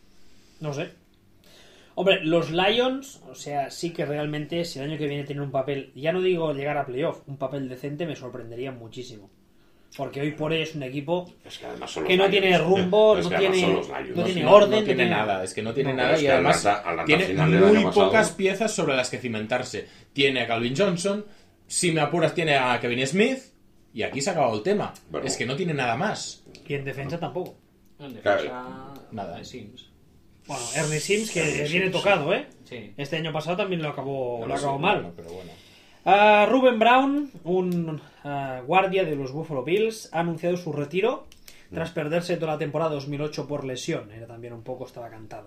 No sé. Hombre, los Lions, o sea, sí que realmente si el año que viene tienen un papel, ya no digo llegar a playoff, un papel decente me sorprendería muchísimo. Porque hoy por hoy es un equipo Es que además son los que no Lions. tiene rumbo, Es no que además tiene, son los Lions. no tiene no, orden, no no tiene nada, es que no tiene No, nada pero es y que además Atlanta- Atlanta tiene final del muy año pasado- pocas piezas sobre las que cimentarse. Tiene a Calvin Johnson, si me apuras tiene a Kevin Smith y aquí se ha acabado el tema. Bueno. Es que no tiene nada más. Y en defensa tampoco. En defensa, Nada. de Sims. Bueno, Ernie Sims, que Ernie viene Sims, tocado, ¿eh? Sí. Este año pasado también lo acabó, lo No sé, acabó mal. bueno, pero bueno. Ah, Ruben Brown, un ah, guardia de los Buffalo Bills, ha anunciado su retiro tras perderse toda la temporada dos mil ocho por lesión. Era también un poco, estaba cantado.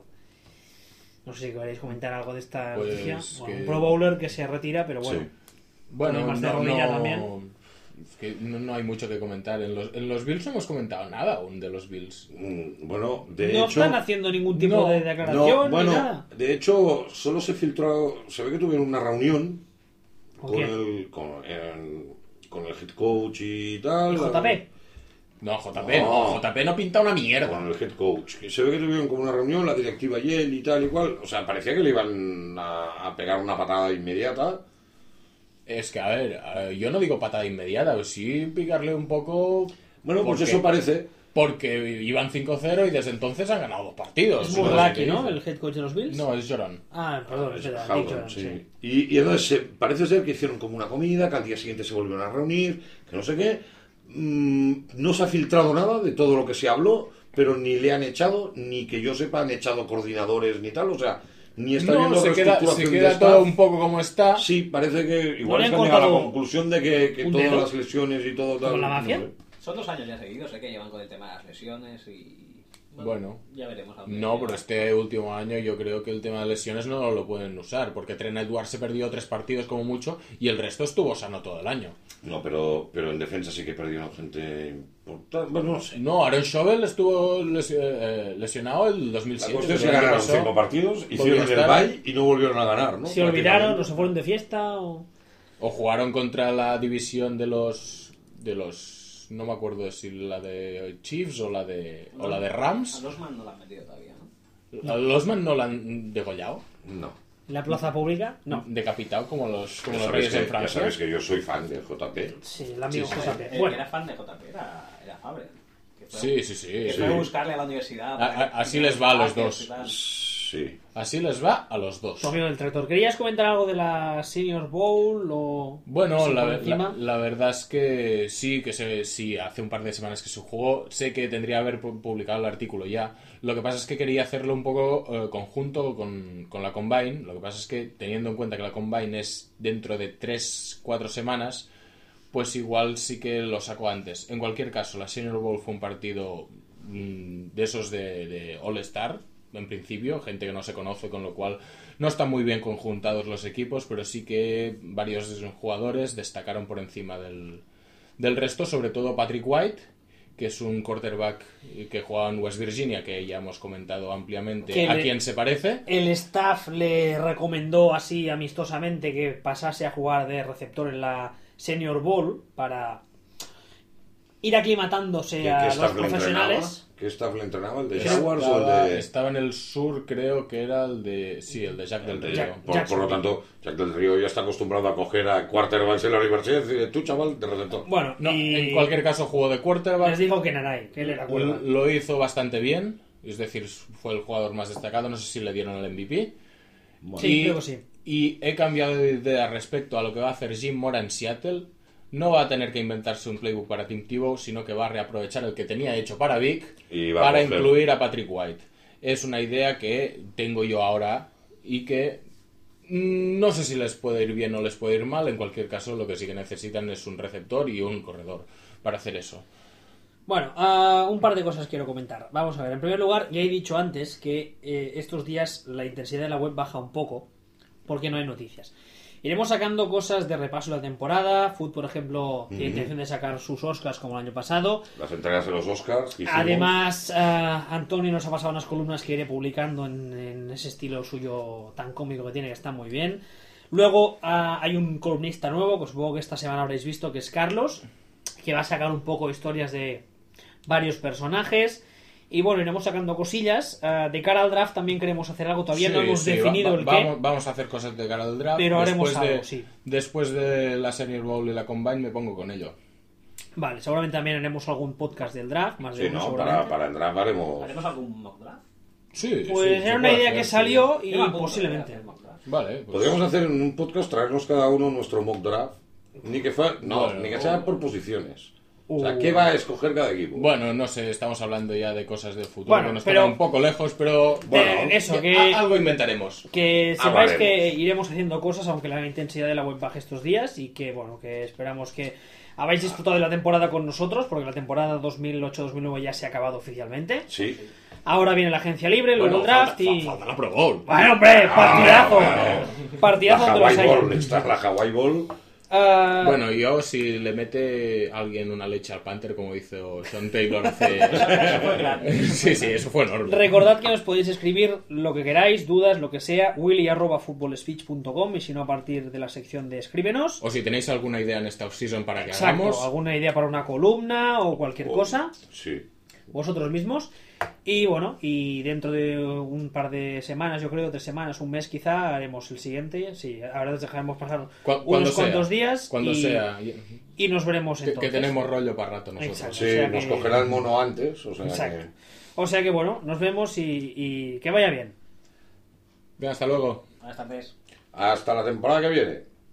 No sé si queréis comentar algo de esta Pues noticia. que- Bueno, un Pro Bowler que se retira, pero bueno. Sí. Bueno, Problemas de no, rodilla no- también. es que no, no hay mucho que comentar. En los, en los Bills no hemos comentado nada aún de los Bills. Mm, Bueno, de no hecho... están haciendo ningún tipo no, de No, declaración bueno, ni nada. de hecho, solo se filtró, se ve que tuvieron una reunión ¿Con con quién? el, con, en- con el head coach y tal. ¿Y J P? No, J P no. No. J P no pinta una mierda. Con el head coach. Que se ve que tuvieron como una reunión, la directiva y él y tal y cual. O sea, parecía que le iban a, a pegar una patada inmediata. Es que, a ver, eh, yo no digo patada inmediata, pero sí picarle un poco. Bueno, pues porque- eso parece. Porque iban cinco cero y desde entonces han ganado dos partidos. Es No sé Murlaki, qué ¿no? dice. El head coach de los Bills. No, es Joran. Ah, perdón, Es espera, Howard, Dick Joran, sí. sí. Y, y entonces se- parece ser que hicieron como una comida, que al día siguiente se volvieron a reunir, que no sé qué. Mm, no se ha filtrado nada de todo lo que se habló, pero ni le han echado, ni que yo sepa han echado coordinadores ni tal, o sea, ni está No, viendo se queda, reestructuración se de queda staff. todo un poco como está. Sí, parece que igual le es han que han llegado a la cortado conclusión de que, que un todas dedo? las lesiones y todo tal. ¿Como la no mafia? sé. Son dos años ya seguidos, sé que llevan con el tema de las lesiones y... Bueno. Ya veremos. a dónde No, llega. pero este último año yo creo que el tema de lesiones no lo pueden usar, porque Trent Edwards se perdió tres partidos como mucho y el resto estuvo sano todo el año. No, pero, pero en defensa sí que perdieron gente importante. Bueno, no sé. No, Aaron Shovel estuvo les- eh, lesionado el dos mil La siete. cuestión es que pero el año ganaron pasado cinco partidos, volvió hicieron a el estar. bye y no volvieron a ganar, ¿no? Se olvidaron, o Prácticamente. se fueron de fiesta, o... O jugaron contra la división de los de los no me acuerdo si la de Chiefs o la de o la de A Rams. Losman no la han metido todavía, ¿no? A Losman no la han degollado, No. ¿En la plaza pública? No. decapitado como los como Ya los sabes, reyes que, en ya Francia. sabes que yo soy fan de J P. Sí, el amigo Sí, sí, J P. El que Bueno, era fan de J P era, era Fabre. Que fue- Sí, sí, sí. Que sí. fue a buscarle a la universidad. A- a- así les va a los dos. Y tal. Sí. Así les va a los dos. tu amigo del tractor. ¿Querías comentar algo de la Senior Bowl o...? Bueno, Sí, la, por ver- encima. la- la verdad es que sí, que se, sí, hace un par de semanas que se jugó. Sé que tendría que haber pu- publicado el artículo ya. Lo que pasa es que quería hacerlo un poco eh, conjunto con, con la Combine. Lo que pasa es que teniendo en cuenta que la Combine es dentro de tres cuatro semanas, pues igual sí que lo saco antes. En cualquier caso, la Senior Bowl fue un partido mm, de esos de, de All-Star, en principio, gente que no se conoce, con lo cual no están muy bien conjuntados los equipos, pero sí que varios de sus jugadores destacaron por encima del, del resto, sobre todo Patrick White, que es un quarterback que juega en West Virginia, que ya hemos comentado ampliamente Que a le- quién se parece. El staff le recomendó así amistosamente que pasase a jugar de receptor en la Senior Bowl para ir aclimatándose ¿Qué, a qué los staff le entrenaba? profesionales. ¿Qué staff le entrenaba? ¿El de Estaba, Jaguars o el de...? estaba en el sur, creo que era el de... Sí, el de Jack del Río. Jack- Por, por lo tanto, Jack del Río ya está acostumbrado a coger a quarterbacks en la universidad y decir, tú, chaval, de receptor. Bueno, No, y en cualquier caso jugó de les quarterback. dijo que Naray, que él era Lo, quarterback. lo hizo bastante bien. Es decir, fue el jugador más destacado. No sé si le dieron el M V P. Sí, y, creo que sí. y he cambiado de idea respecto a lo que va a hacer Jim Mora en Seattle. No va a tener que inventarse un playbook para Tim Tebow, sino que va a reaprovechar el que tenía hecho para Vic Y va a para coger- incluir a Patrick White. Es una idea que tengo yo ahora y que mm, no sé si les puede ir bien o les puede ir mal. En cualquier caso, lo que sí que necesitan es un receptor y un corredor para hacer eso. Bueno, ah, un par de cosas quiero comentar. Vamos a ver, en primer lugar, ya he dicho antes que eh, estos días la intensidad de la web baja un poco porque no hay noticias. Iremos sacando cosas de repaso de la temporada. Food, por ejemplo, tiene intención de sacar sus Oscars como el año pasado. Las entregas de los Oscars que hicimos. Además, ah, Antonio nos ha pasado unas columnas que iré publicando en, en ese estilo suyo tan cómico que tiene, que está muy bien. Luego ah, hay un columnista nuevo, que supongo que esta semana habréis visto, que es Carlos, que va a sacar un poco historias de varios personajes. Y bueno, iremos sacando cosillas. Ah, de cara al draft también queremos hacer algo. Todavía no Sí, hemos sí, definido va- el qué. vamos, vamos a hacer cosas de cara al draft. Pero haremos después algo, de, sí. Después de la Senior Bowl y la Combine me pongo con ello. Vale, seguramente también haremos algún podcast del draft. Más de Sí, uno, no, seguramente. para, para el draft haremos... ¿Haremos algún mock draft? Sí, Pues sí, se era una puede idea hacer, que sí. salió y Yo me apunto, posiblemente. voy a hacer mock draft. Vale, pues- Podríamos hacer en un podcast, traernos cada uno nuestro mock draft. Ni que, fuera, no, Bueno, ni que sea por posiciones. O sea, Uh. ¿qué va a escoger cada equipo? Bueno, no sé, estamos hablando ya de cosas del futuro Bueno, que nos pero- quedan un poco lejos, pero De- eso, ya- que- a- algo inventaremos. Que Ah, sepáis vale. que iremos haciendo cosas, aunque la intensidad de la web baje estos días, y que bueno, que esperamos que habéis disfrutado de la temporada con nosotros, porque la temporada dos mil ocho dos mil nueve ya se ha acabado oficialmente. Sí. Ahora viene la agencia libre, luego Bueno, el draft falta, y... fa- falta la Pro Bowl. Bueno, hombre, partidazo. La Partidazo de los Hawaii Bowl, años. está la Hawaii Bowl. Ah, Bueno, yo si le mete alguien una leche al Panther, como hizo Sean Taylor hace... sí, sí, eso fue enorme. recordad que nos podéis escribir lo que queráis, dudas, lo que sea, willy arroba footballspeech punto com, y si no a partir de la sección de escríbenos. O si tenéis alguna idea en esta off-season para que Exacto, hagamos... alguna idea para una columna o cualquier cosa. Sí. Vosotros mismos. Y bueno, y dentro de un par de semanas, yo creo, tres semanas, un mes quizá, haremos el siguiente. Sí, ahora les dejaremos pasar Cu- cuando unos sea, cuantos días Cuando y, sea. y nos veremos Que, entonces. que tenemos rollo para rato nosotros. Exacto. Sí, O sea nos que- cogerá el mono antes. O sea Exacto. que- O sea que bueno, nos vemos y, y que vaya bien. Venga, hasta luego. Buenas tardes. Hasta la temporada que viene.